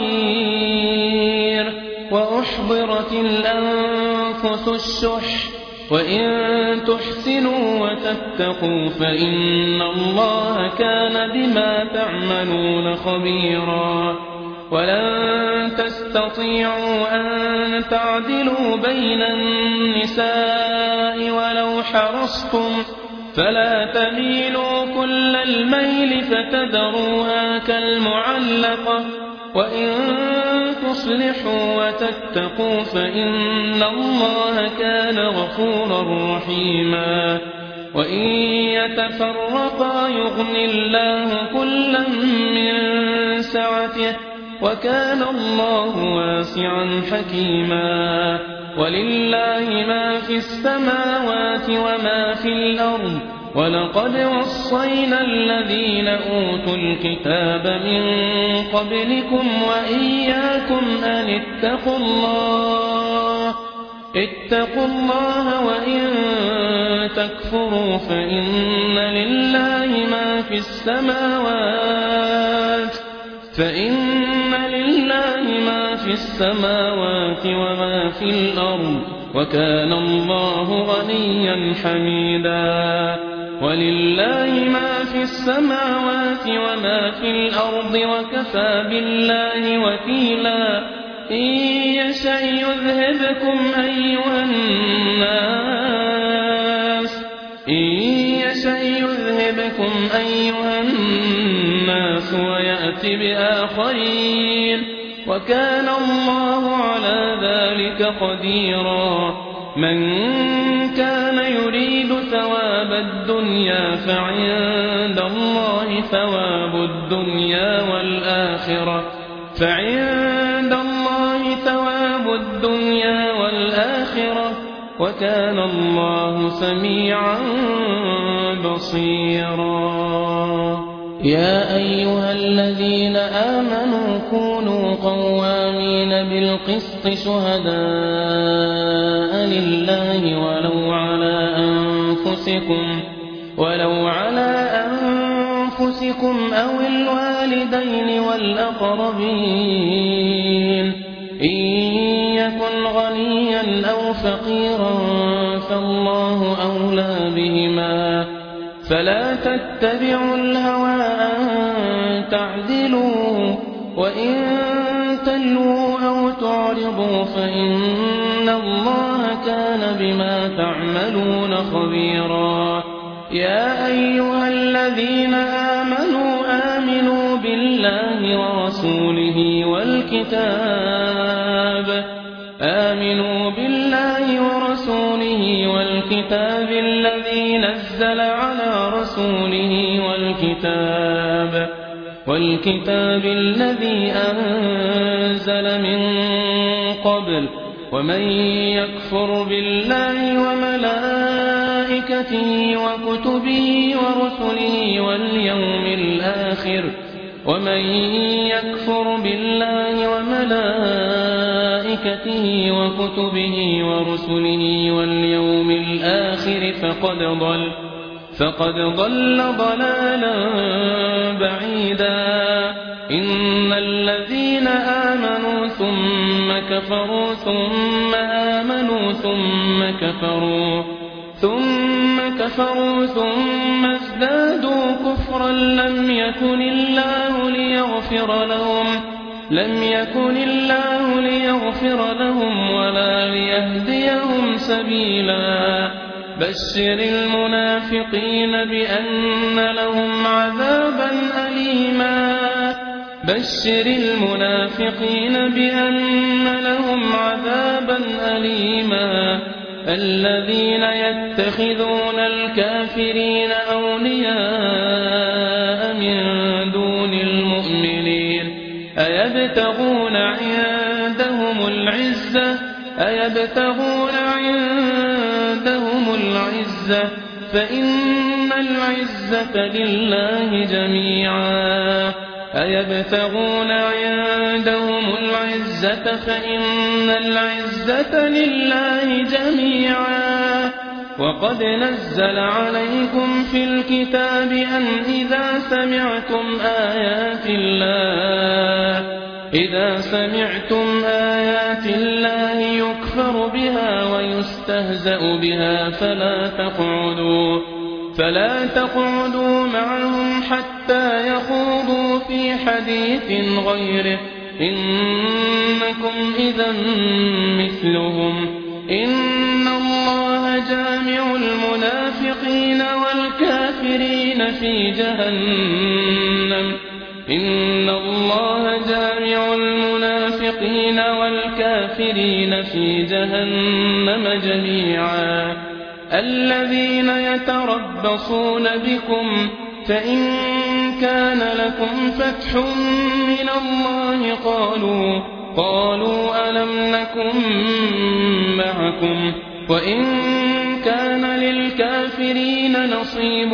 خير وأحضرت الأنفس الشح وإن تحسنوا وتتقوا فإن الله كان بما تعملون خبيرا ولن تستطيعوا أن تعدلوا بين النساء ولو حرصتم فلا تميلوا كل الميل فتذروها كالمعلقة وإن تصلحوا وتتقوا فإن الله كان غفورا رحيما وإن يتفرقا يغن الله كلا من سعته وكان الله واسعا حكيما ولله ما في السماوات وما في الأرض ولقد وصينا الذين أوتوا الكتاب من قبلكم وإياكم أن اتقوا الله اتقوا الله وإن تكفروا فإن لله ما في السماوات فإن لله ما في السماوات وما في الأرض وكان الله غنيا حميدا ولله ما في السماوات وما في الأرض وكفى بالله وكيلا إن يشأ يذهبكم أيها الناس إن يشأ يذهبكم أيها الناس ويأتي بآخرين وكان الله على ذلك قديرا من كان يريد ثواب الدنيا فعند الله ثواب الدنيا والآخرة فعند الله ثواب الدنيا والآخرة وكان الله سميعا بصيرا يا أيها الذين آمنوا كونوا قوامين بالقسط شهداء لله ولو على أنفسكم ولو على أنفسكم أو الوالدين والأقربين إن يكن غنيا أو فقيرا فالله أولى بهما فلا تتبعوا الهوى أن تعدلوا وإن تلووا أو تعرضوا فإن الله كان بما تعملون خبيرا يا أيها الذين آمنوا آمنوا بالله ورسوله والكتاب آمنوا بالله ورسوله والكتاب الذي نزل على رسوله والكتاب والكتاب الذي أنزل من قبل ومن يكفر بالله وملائكته وكتبه ورسله واليوم الآخر ومن يكفر بالله وملائكته وكتبه ورسله واليوم الآخر فقد ضل فقد ضل ضلالا بعيدا إن الذين آمنوا ثم كفروا ثم آمنوا ثم كفروا ثم كفروا ثم ازدادوا كفرا لم يكن الله ليغفر لهم لم يكن الله ليغفر لهم ولا ليهديهم سبيلا بشر المنافقين بأن لهم عذابا أليما بشر المنافقين بأن لهم عذابا أليما الذين يتخذون الكافرين أولياء من دون المؤمنين أيبتغون عندهم العزة أيبتغون عندهم العزة فإن العزة لله جميعا أيبتغون عندهم العزة فإن العزة لله جميعا وقد نزل عليكم في الكتاب أن إذا سمعتم آيات الله إذا سمعتم آيات الله يكفر بها ويستهزأ بها فلا تقعدوا فلا تقعدوا معهم حتى يخوضوا في حديث غيره إنكم إذا مثلهم إن الله جامع المنافقين والكافرين في جهنم إن الله جامع المنافقين والكافرين في جهنم جميعا الذين يتربصون بكم فإن كان لكم فتح من الله قالوا قالوا ألم نكن معكم وإن كان للكافرين نصيب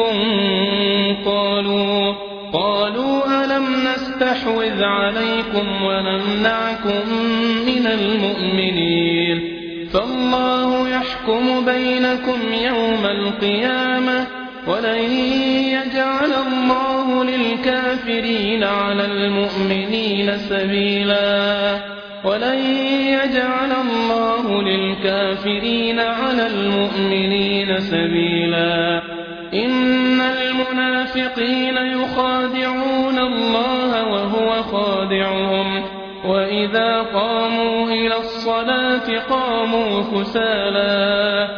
قالوا قالوا ألم نستحوذ عليكم ونمنعكم من المؤمنين فالله يحكم بينكم يوم القيامة ولن يجعل الله للكافرين على المؤمنين سبيلا ولن يجعل الله للكافرين على المؤمنين سبيلا إن المنافقين يخادعون الله وهو خادعهم وإذا قاموا إلى الصلاة قاموا كسالى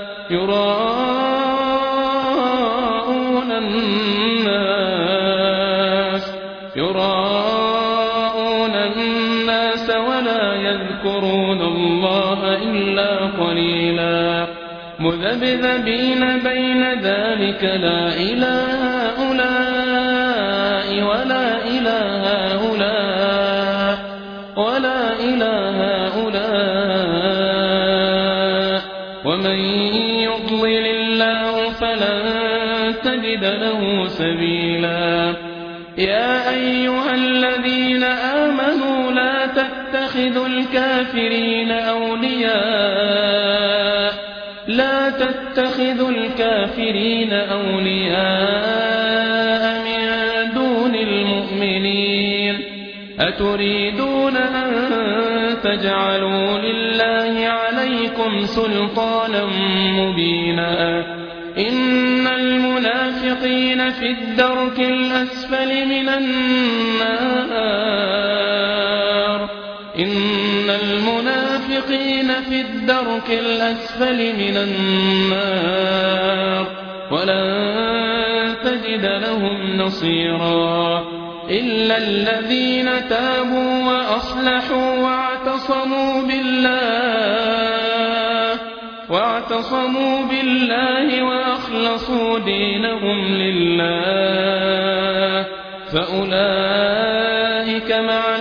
يراءون الناس يراءون الناس ولا يذكرون الله إلا قليلا مذبذبين بين ذلك لا إله هؤلاء ولا إله هؤلاء ولا إله هؤلاء ومن يضلل الله فلن تجد له سبيلا يا أيها الذين آمنوا لا تتخذوا الكافرين أولياء لا تتخذوا الكافرين أولياء من دون المؤمنين أتريدون أن تجعلوا لله عليكم سلطانا مبينا إن المنافقين في الدرك الأسفل من النار إن المنافقين في الدرك الأسفل من النار ولن تجد لهم نصيرا إلا الذين تابوا وأصلحوا واعتصموا بالله واعتصموا بالله وأخلصوا دينهم لله فأولئك مع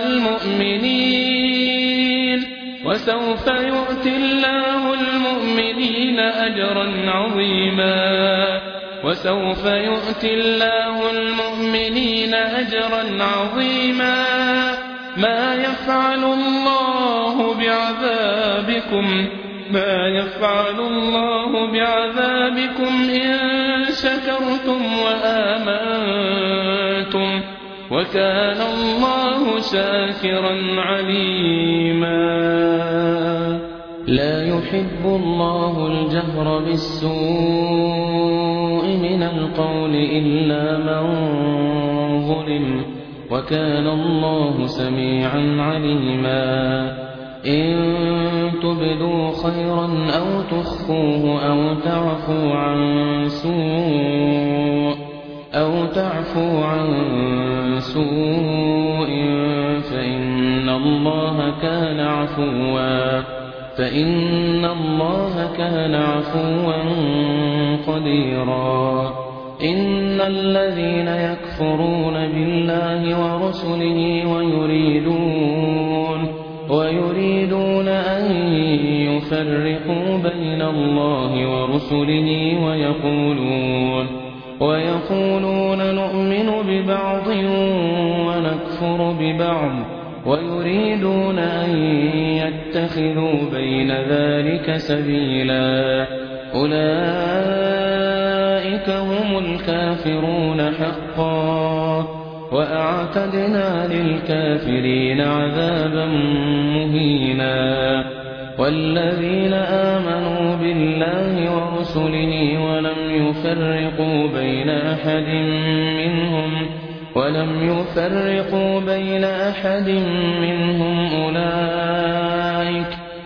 المؤمنين وسوف يؤتي الله المؤمنين أجرا عظيما وسوف يؤتي الله المؤمنين أجرا عظيما ما يفعل الله بعذابكم ما يفعل الله بعذابكم إن شكرتم وآمنتم وكان الله شاكرا عليما لا يحب الله الجهر بالسوء من القول إلا من ظلم وكان الله سميعا عليما إن تبدوا خيرا أو تخفوه أو تعفو عن سوء أو تعفو عن سوء فإن الله كان عفوا فإن الله كان عفوا قديرا إن الذين يكفرون بالله ورسله ويريدون ويريدون أن يفرقوا بين الله ورسله ويقولون ويقولون نؤمن ببعض ونكفر ببعض ويريدون أن يتخذوا بين ذلك سبيلا أولئك هم الكافرون حقا وأعتدنا للكافرين عذابا مهينا والذين آمنوا بالله ورسله ولم يفرقوا بين أحد منهم ولم يفرقوا بين أحد منهم أولئك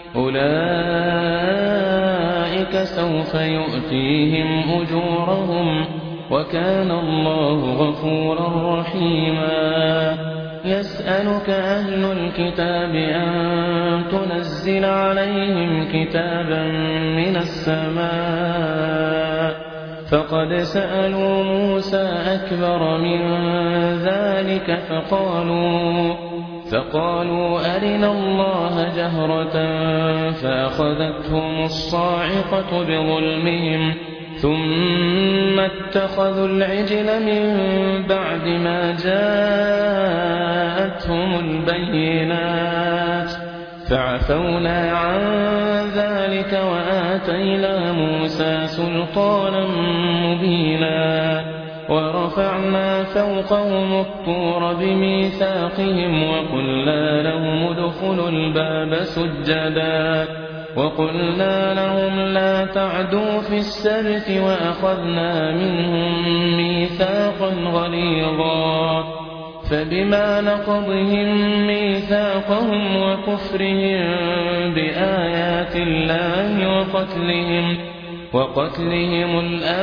أولئك سوف يؤتيهم أجورهم وكان الله غفورا رحيما يسألك أهل الكتاب أن تنزل عليهم كتابا من السماء فقد سألوا موسى أكبر من ذلك فقالوا فقالوا أرنا الله جهرة فأخذتهم الصاعقة بظلمهم ثم اتخذوا العجل من بعد ما جاءتهم البينات فعفونا عن ذلك وآتينا موسى سلطانا مبينا ورفعنا فوقهم الطور بميثاقهم وقلنا لهم ادخلوا الباب سجدا وقلنا لهم لا تعدوا في السبت وأخذنا منهم ميثاقا غليظا فبما نقضهم ميثاقهم وكفرهم بآيات الله وقتلهم وقتلهم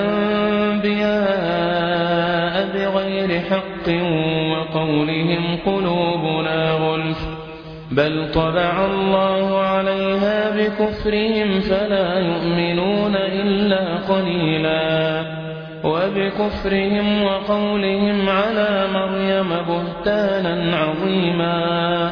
الأنبياء بغير حق وقولهم قلوبنا غلف بل طبع الله عليها بكفرهم فلا يؤمنون إلا قليلا وبكفرهم وقولهم على مريم بهتانا عظيما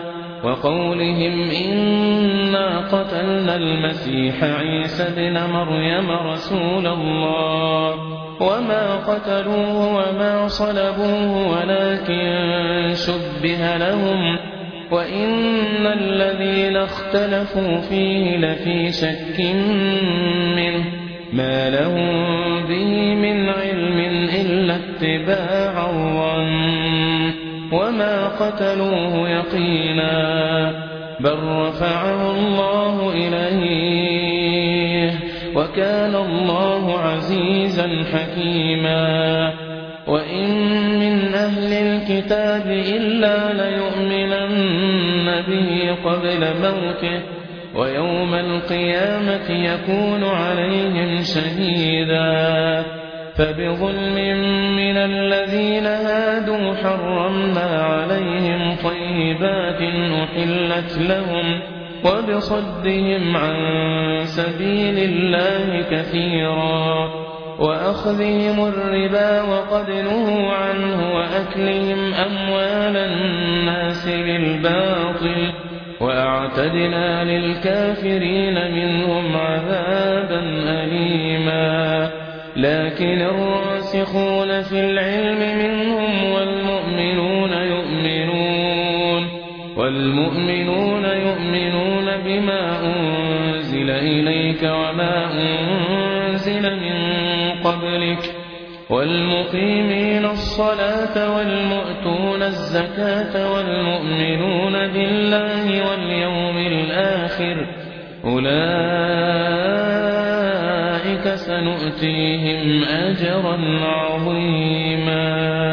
وقولهم إنا قتلنا المسيح عيسى ابن مريم رسول الله وما قتلوه وما صلبوه ولكن شبه لهم وإن الذين اختلفوا فيه لفي شك منه ما لهم به من علم إلا اتباع الظن وما قتلوه يقينا بل رفعه الله إليه وكان الله عزيزا حكيما وإن من أهل الكتاب إلا ليؤمنن به قبل موته ويوم القيامة يكون عليهم شهيدا فبظلم من الذين هادوا حرمنا عليهم طيبات أحلت لهم وبصدهم عن سبيل الله كثيرا وأخذهم الربا وقد نهوا عنه وأكلهم أموال الناس بالباطل وأعتدنا للكافرين منهم عذابا أليما لكن الراسخون في العلم منهم والمؤمنون يؤمنون والمؤمنون يؤمنون بما أنزل إليك وما أنزل من قبلك والمقيمين الصلاة والمؤتون الزكاة والمؤمنون بالله واليوم الآخر أولئك سنؤتيهم أجرا عظيما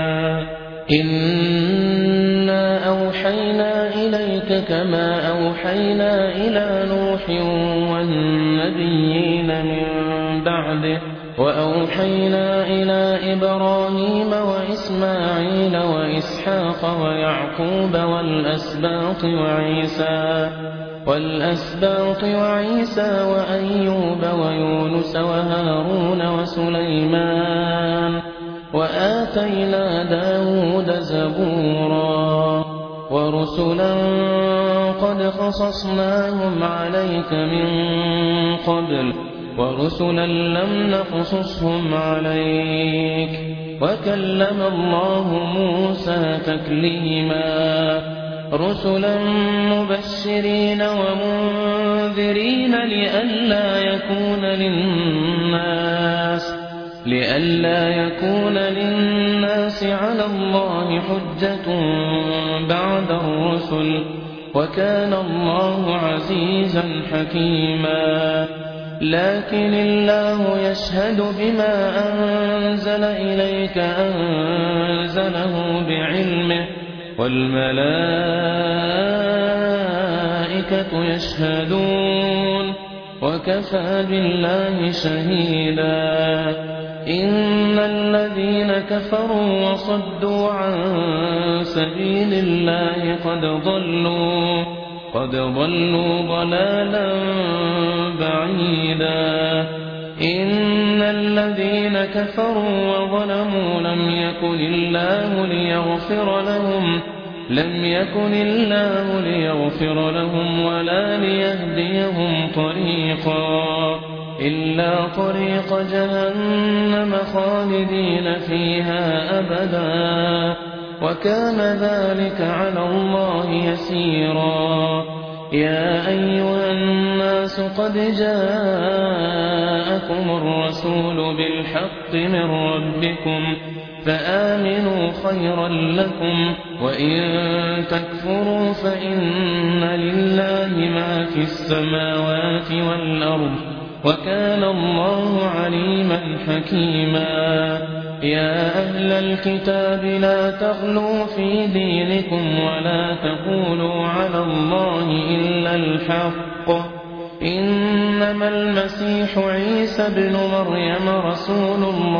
إنا أوحينا إليك كما أوحينا إلى نوح والنبيين من بعده وأوحينا إلى إبراهيم وإسماعيل وإسحاق ويعقوب والأسباط وعيسى والأسباط وعيسى وأيوب ويونس وهارون وسليمان وآتينا داود زبورا ورسلا قد قصصناهم عليك من قبل ورسلا لم نقصصهم عليك وكلم الله موسى تكليما رسلا مبشرين ومنذرين لئلا يكون للناس لئلا يكون للناس على الله حجة بعد الرسل وكان الله عزيزا حكيما لكن الله يشهد بما أنزل إليك أنزله بعلمه والملائكة يشهدون وكفى بالله شهيدا إن الذين كفروا وصدوا عن سبيل الله قد ضلوا قد ضلوا ضلالا بعيدا إن الذين كفروا وظلموا لم يكن الله ليغفر لهم لم يكن الله ليغفر لهم ولا ليهديهم طريقا إلا طريق جهنم خالدين فيها أبدا وكان ذلك على الله يسيرا يا أيها الناس قد جاءكم الرسول بالحق من ربكم فآمنوا خيرا لكم وإن تكفروا فإن لله ما في السماوات والأرض وكان الله عليما حكيما يا أهل الكتاب لا تغلوا في دينكم ولا تقولوا على الله إلا الحق إنما المسيح عيسى ابن مريم رسول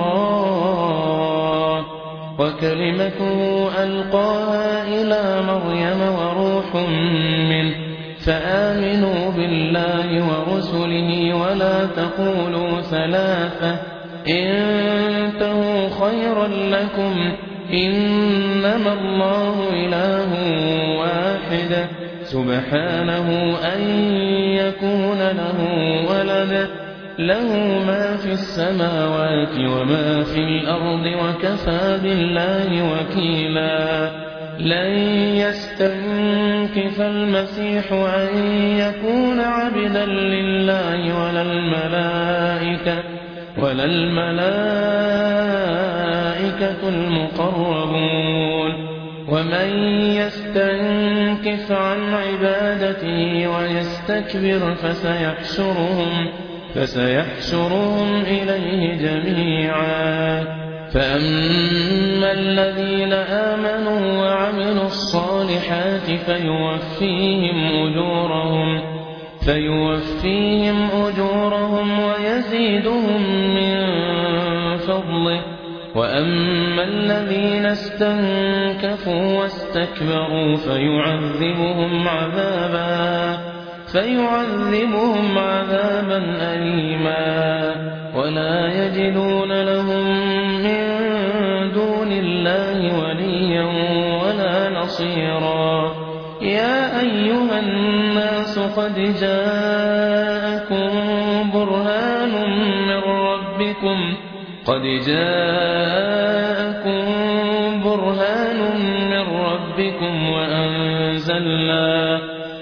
الله وكلمته ألقاها إلى مريم وروح منه فآمنوا بالله ورسله ولا تقولوا ثلاثة انتهوا خيرا لكم إنما الله إله واحد سبحانه أن يكون له ولد له ما في السماوات وما في الأرض وكفى بالله وكيلا لن يستنكف المسيح أن يكون عبدا لله ولا الملائكة ولا الملائكة المقربون ومن يستنكف عن عبادته ويستكبر فسيحشرهم فسيحشرهم إليه جميعا فأما الذين آمنوا وعملوا الصالحات فيوفيهم أجورهم فيوفيهم أجورهم ويزيدهم من فضله وأما الذين استنكفوا واستكبروا فيعذبهم عذابا فيعذبهم عذابا أليما ولا يجدون لهم من دون الله وليا ولا نصيرا يا أيها الناس قد جاءكم برهان من ربكم قد جاءكم برهان من ربكم وأنزلنا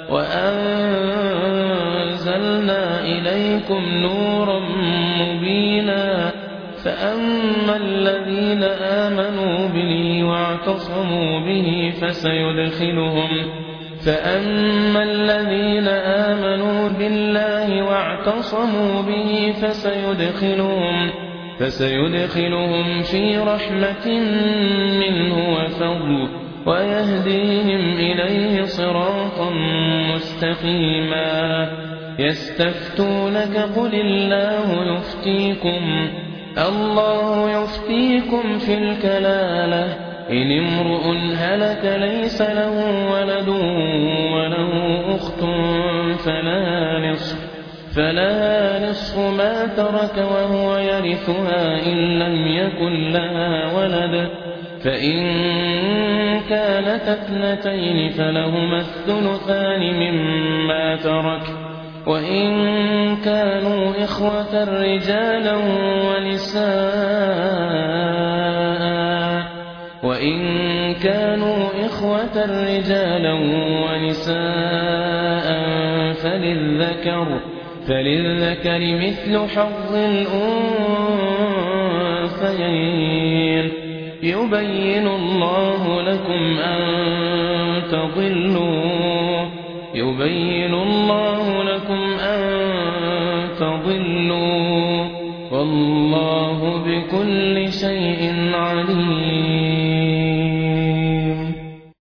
وأنزلنا إليكم نورا مبينا فأما الذين آمنوا به واعتصموا به فسيدخلهم فأما الذين آمنوا بالله واعتصموا به فسيدخلهم فسيدخلهم في رحمة منه وفضل ويهديهم إليه صراطا مستقيما يستفتونك قل الله يفتيكم الله يفتيكم في الكلالة إن امرؤ هلك ليس له ولد وله أخت فلا نصف فلها نصف ما ترك وهو يرثها إن لم يكن لها ولد فإن كانت اثنتين فلهما الثلثان مما ترك وإن كانوا إخوة رجالا ونساء وإن كانوا إخوة رجالا ونساء فللذكر فللذكر مثل حظ الأنثيين يبين الله لكم أن تضلوا يبين الله لكم أن تضلوا والله بكل شيء عليم